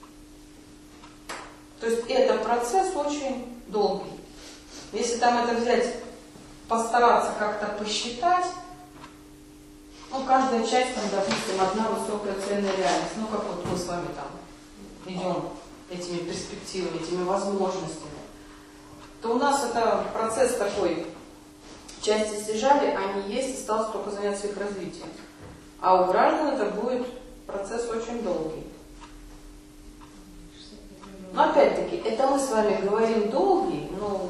То есть это процесс очень долгий. Если там это взять, постараться как-то посчитать, ну, каждая часть, там, допустим, одна высокая цельная реальность, ну, как вот мы с вами там идем этими перспективами, этими возможностями, то у нас это процесс такой, части стяжали, они есть, осталось только заняться их развитием. А у граждан это будет процесс очень долгий. Но опять-таки, это мы с вами говорим долгий, но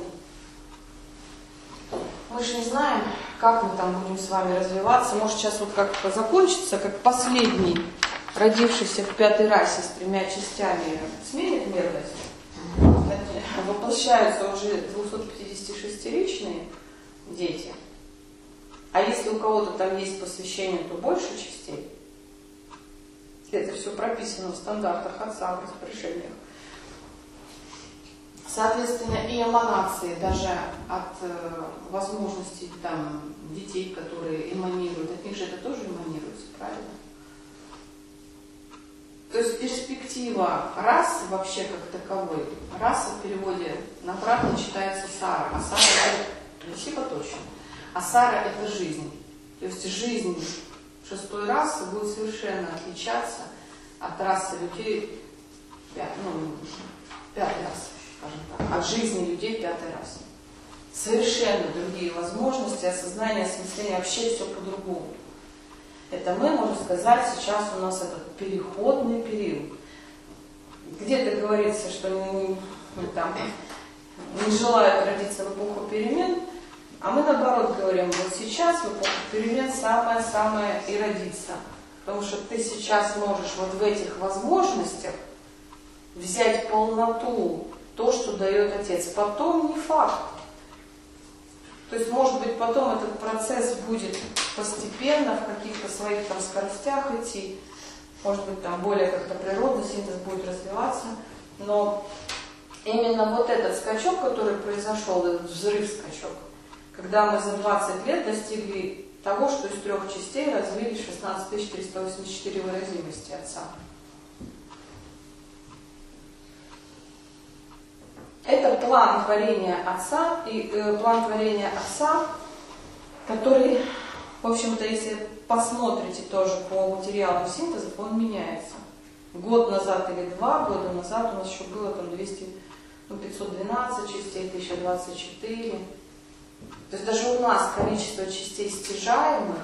мы же не знаем, как мы там будем с вами развиваться. Может, сейчас вот как-то закончится, как последний, родившийся в 5-й расе с 3 частями, сменит мерность. Воплощаются уже 256-ричные дети. А если у кого-то там есть посвящение, то больше частей. Это все прописано в стандартах Отца, в распоряжениях. Соответственно, и эманации даже от возможностей там, детей, которые эманируют, от них же это тоже эманируется, правильно? То есть перспектива расы вообще как таковой, раса в переводе на обратно читается Сара, а Сара это спасибо точно. А Сара это жизнь. То есть жизнь 6-й расы будет совершенно отличаться от расы людей, ну, 5-й расы. От жизни людей 5-й расы. Совершенно другие возможности, осознание, осмысление, вообще все по-другому. Это мы, можно сказать, сейчас у нас этот переходный период. Где-то говорится, что там, не желают родиться в эпоху перемен, а мы наоборот говорим, вот сейчас в эпоху перемен самое-самое и родиться. Потому что ты сейчас можешь вот в этих возможностях взять полноту, то, что дает Отец. Потом не факт. То есть, может быть, потом этот процесс будет постепенно в каких-то своих там скоростях идти. Может быть, там более как-то природно синтез будет развиваться. Но именно вот этот скачок, который произошел, этот взрыв-скачок, когда мы за 20 лет достигли того, что из 3 частей развились 16 384 выразимости Отца. Это план творения Отца, план творения Отца, который, в общем-то, если посмотрите тоже по материалам синтеза, он меняется. Год назад или 2 года назад у нас еще было там 512 частей, 1024. То есть даже у нас количество частей стяжаемых,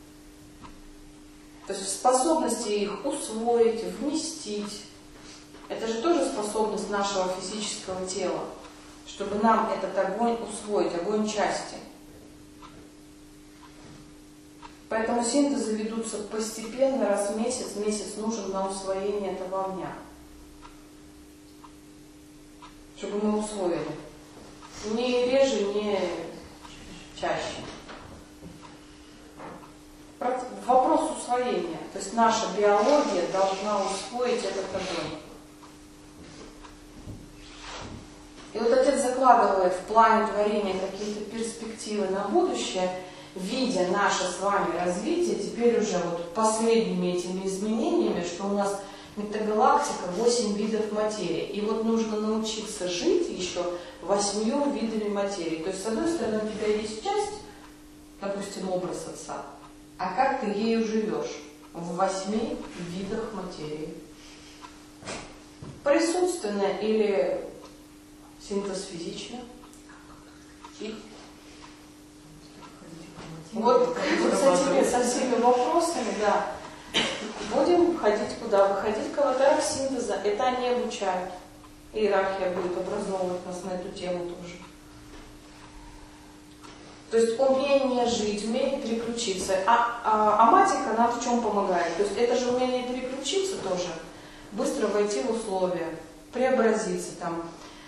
то есть способности их усвоить, вместить, это же тоже способность нашего физического тела, чтобы нам этот огонь усвоить, огонь части. Поэтому синтезы ведутся постепенно, раз в месяц. Месяц нужен на усвоение этого огня. Чтобы мы усвоили. Не реже, не чаще. Вопрос усвоения. То есть наша биология должна усвоить этот огонь. И вот Отец закладывает в плане творения какие-то перспективы на будущее, видя наше с вами развитие, теперь уже вот последними этими изменениями, что у нас метагалактика 8 видов материи. И вот нужно научиться жить еще 8 видами материи. То есть, с одной стороны, у тебя есть часть, допустим, образ Отца, а как ты ею живешь? В 8 видах материи. Присутственно или синтез-физично? Вот со всеми вопросами, да, будем ходить куда? Выходить в аватарах синтеза. Это они обучают. Иерархия будет образовывать нас на эту тему тоже. То есть умение жить, умение переключиться. А матика нам в чем помогает? То есть это же умение переключиться тоже. Быстро войти в условия, преобразиться там.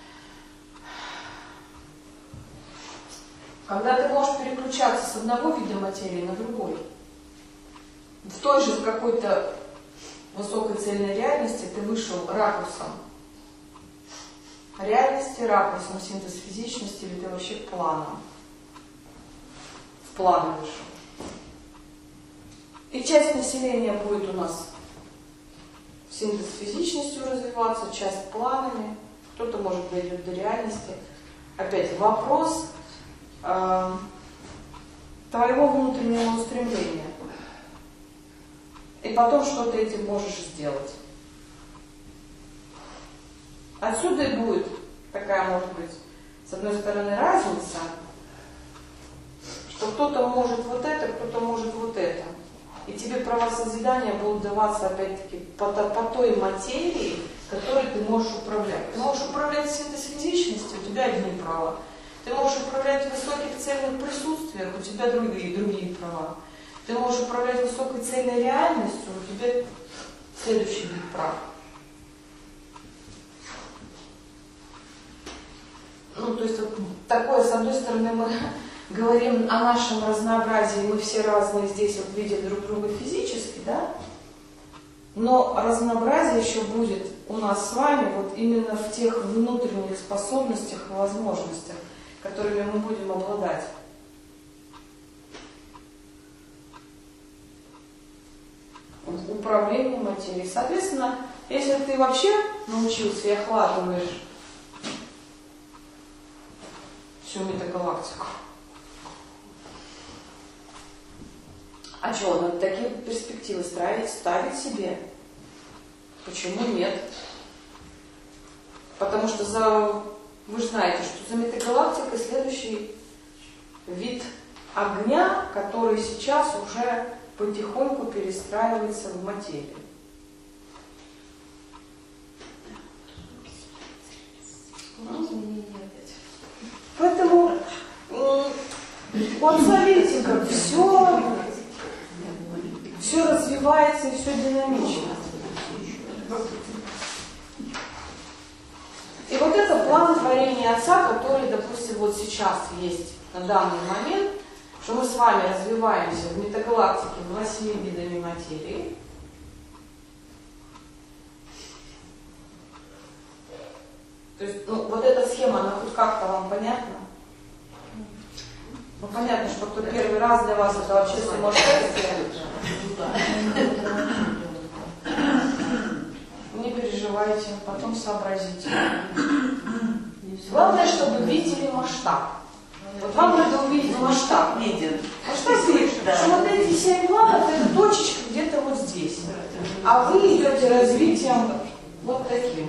Когда ты можешь переключаться с одного вида материи на другой, в той же какой-то высокой цельной реальности ты вышел ракурсом. Реальности, ракурсом, синтез физичности, или ты вообще планом. В планы вышел. И часть населения будет у нас синтез физичностью развиваться, часть планами, кто-то, может, дойдет до реальности. Опять вопрос твоего внутреннего устремления. И потом, что ты этим можешь сделать. Отсюда и будет такая, может быть, с одной стороны, разница, что кто-то может вот это, кто-то может вот это. И тебе права созидания будут даваться, опять-таки, по той материи, которой ты можешь управлять. Ты можешь управлять синтез-физичностью, у тебя одни права. Ты можешь управлять высоких цельных присутствиях, у тебя другие права. Ты можешь управлять высокой цельной реальностью, у тебя следующий вид прав. Ну, то есть вот такое, с одной стороны, мы говорим о нашем разнообразии, мы все разные здесь вот видим друг друга физически, да? Но разнообразие еще будет у нас с вами вот именно в тех внутренних способностях и возможностях, которыми мы будем обладать. Управление материей. Соответственно, если ты вообще научился и охватываешь всю метагалактику, а что, надо такие перспективы ставить себе? Почему нет? Потому что вы же знаете, что за метагалактикой следующий вид огня, который сейчас уже потихоньку перестраивается в материю. Поэтому вот смотрите, как все развивается и все динамично. И вот это план творения Отца, который, допустим, вот сейчас есть на данный момент, что мы с вами развиваемся в метагалактике 8 видами материи. То есть, вот эта схема, она хоть как-то вам понятна? Ну понятно, что кто первый раз для вас это вообще сумасшествие. Не переживайте, потом сообразите. Главное, чтобы видели масштаб. Вот вам надо увидеть масштаб. Виден. Масштаб видишь, что вот эти 7 планов, это точечка где-то вот здесь. А вы идете развитием вот таким.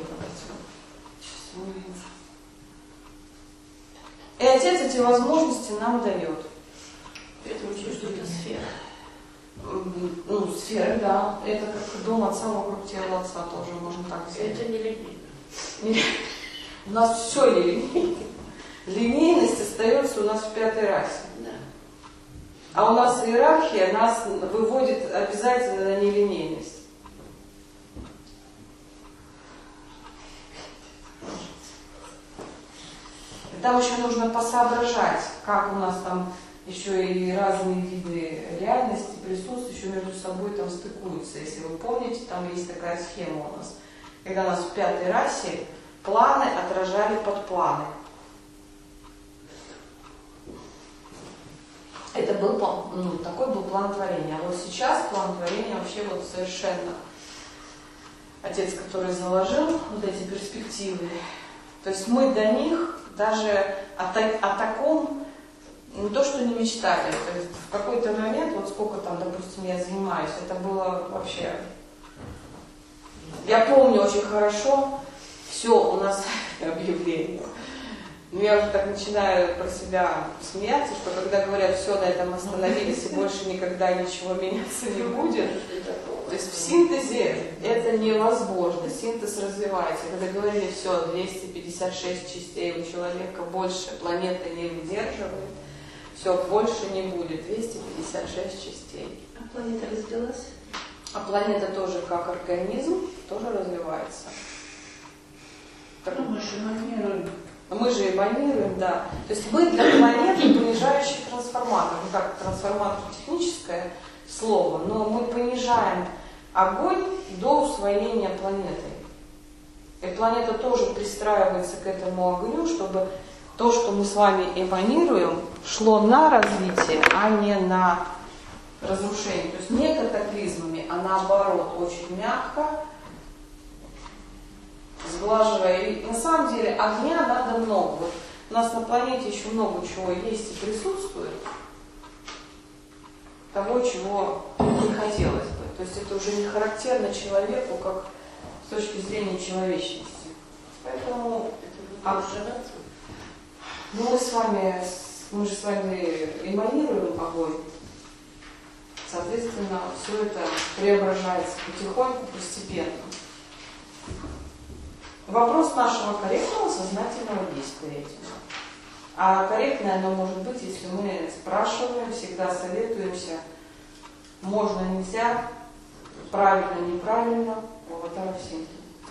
И Отец эти возможности нам дает. Это учить, что это сфера. Ну, сфера, да. Это как дом отца вокруг тела отца тоже, можно так сказать. Это не линейно. У нас все линейно. Линейность остается у нас в 5-й расе. Да. А у нас иерархия нас выводит обязательно на нелинейность. Там еще нужно посоображать, как у нас там еще и разные виды реальности присутствуют, еще между собой там стыкуются. Если вы помните, там есть такая схема у нас, когда у нас в 5-й расе планы отражали подпланы. Это был такой был план творения. А вот сейчас план творения вообще вот совершенно Отец, который заложил вот эти перспективы. То есть мы до них даже о таком не то, что не мечтали. То есть в какой-то момент, вот сколько там, допустим, я занимаюсь, это было вообще... Я помню очень хорошо, все, у нас объявление. Но я уже так начинаю про себя смеяться, что когда говорят, все, на этом остановились и больше никогда ничего меняться не будет. То есть в синтезе это невозможно, синтез развивается. Когда говорили, все, 256 частей у человека больше, планета не выдерживает, все, больше не будет, 256 частей. А планета развилась? А планета тоже как организм, тоже развивается. Мы же эманируем. Мы же эманируем, да. То есть мы для планеты понижающий трансформатор. Ну как трансформатор техническое слово, но мы понижаем огонь до усвоения планеты. И планета тоже пристраивается к этому огню, чтобы то, что мы с вами эманируем, шло на развитие, а не на разрушение. То есть не катаклизмами, а наоборот, очень мягко, сглаживая. И на самом деле огня надо много. Вот у нас на планете еще много чего есть и присутствует, того, чего не хотелось бы. То есть это уже не характерно человеку, как с точки зрения человечности. Поэтому мы же с вами эманируем огонь. Соответственно, все это преображается потихоньку, постепенно. Вопрос нашего корректного сознательного действия этим. А корректное оно может быть, если мы спрашиваем, всегда советуемся, можно, нельзя, правильно, неправильно, аватара всем.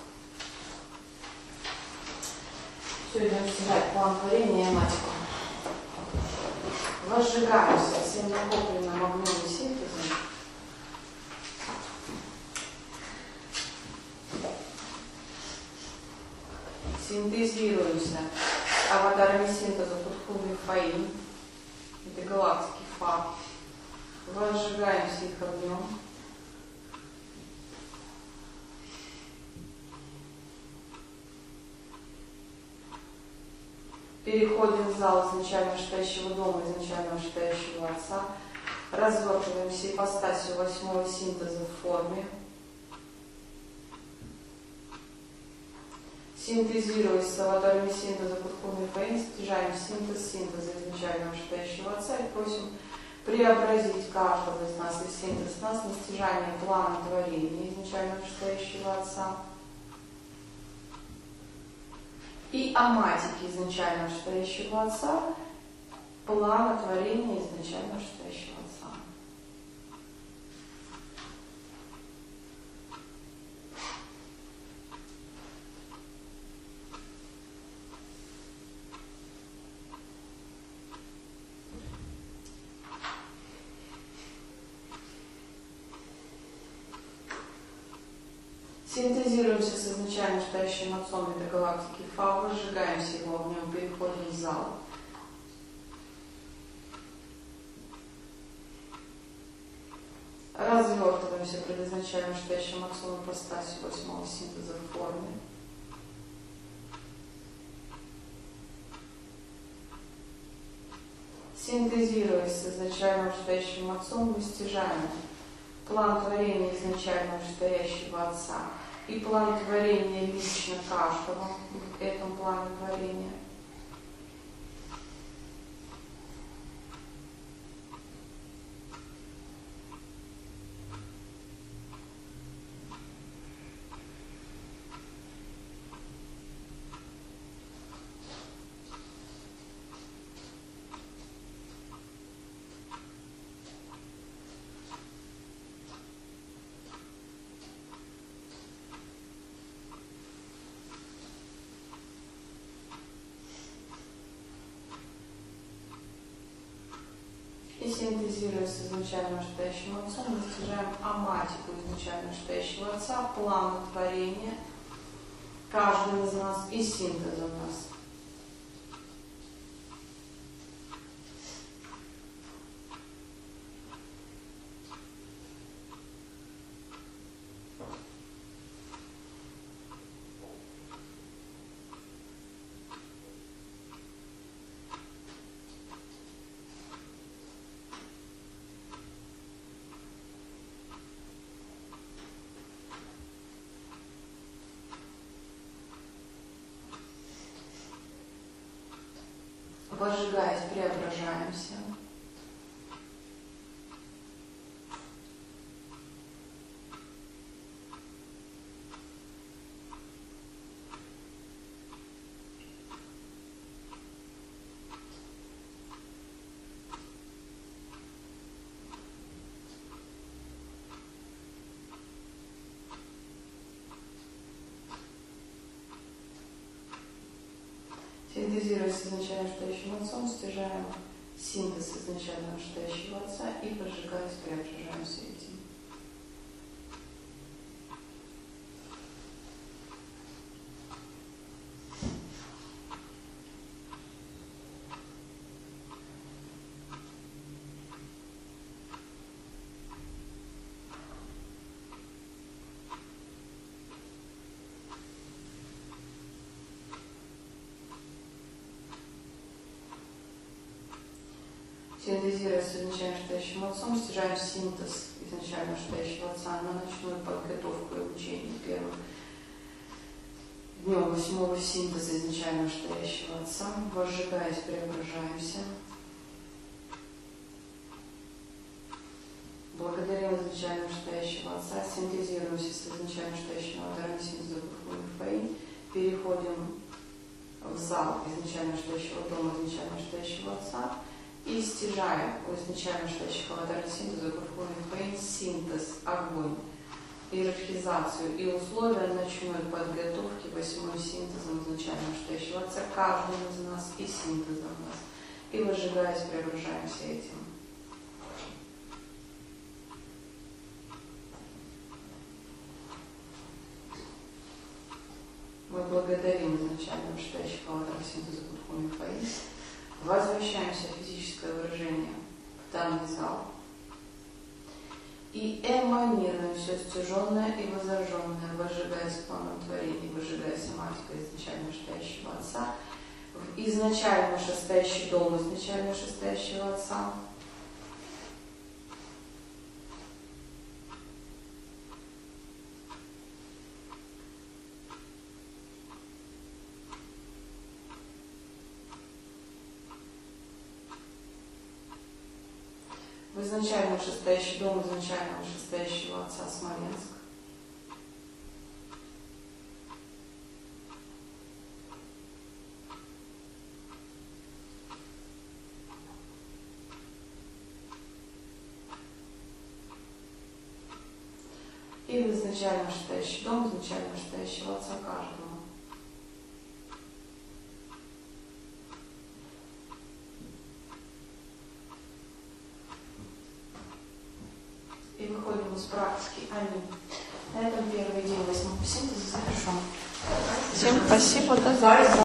Все, идем стирать план творения и матику. Возжигаемся всем накопленным огнем и синтезом. Синтезируемся аватарами синтеза Кутхуны Фаин, это галактики Фа. Возжигаемся их огнем. Переходим в зал изначально шитающего дома, изначально шитающего отца. Развертываемся ипостасью 8-го синтеза в форме. Синтезируясь с аватарами синтеза Кутхуны Фаин, снижаем синтеза изначального шитающего отца и просим преобразить каждого из нас и синтез нас на стяжание плана творения изначального шитающего отца и аматики изначального шитающего отца, плана творения изначального шитающего отца. Синтезируемся с изначально шитающим отцом этой галактики Фа, выжигаемся его огнем, переходим в зал. синтезируемся предизначально настоящей максимум ипостаси 8-го синтеза в форме. Синтезируясь с изначально вышестоящим отцом, достижаем план творения изначально вышестоящего отца и план творения лично каждого в этом плане творения. И синтезируя с изначально вышестоящим отцом, достигаем аматику изначально вышестоящего отца, плана творения каждого из нас и синтеза нас. Возжигаясь, преображаемся. Синтезируясь с изначально вышестоящим отцом, достигаем синтез изначально вышестоящего отца и, возжигаясь, преображаемся этим. Синтезируя с изначально вышестоящим отцом, достигаем синтез изначально вышестоящего отца на ночную подготовку и обучение первых днем 8-го синтеза изначально вышестоящего отца. Возжигаясь, преображаемся. Благодарим изначально вышестоящего отца, синтезируемся с изначально вышестоящего адара синтеза Фаин, переходим в зал изначально вышестоящего дома изначально вышестоящего отца. И стяжаем у изначально вышестоящего адара синтеза Фаин синтез, огонь, иерархизацию и условия ночной подготовки 8-м синтезом изначально вышестоящего отца каждому из нас и синтезом нас. И возжигаясь, преображаемся этим. Мы благодарим изначально вышестоящего адара синтеза Фаин. Возвращаемся в физическое выражение в данный зал и эманируем все стяженное и возраженное, возжигаясь планом творения, возжигаясь соматикой изначально вышестоящего отца, в изначально вышестоящий дом изначально вышестоящего отца, в изначально вышестоящий дом изначально вышестоящего отца Смоленск. И в изначально вышестоящий дом изначально вышестоящего отца каждого. И выходим из практики. Аминь. На этом первый день 8-го синтеза завершен. Всем спасибо, до завтра.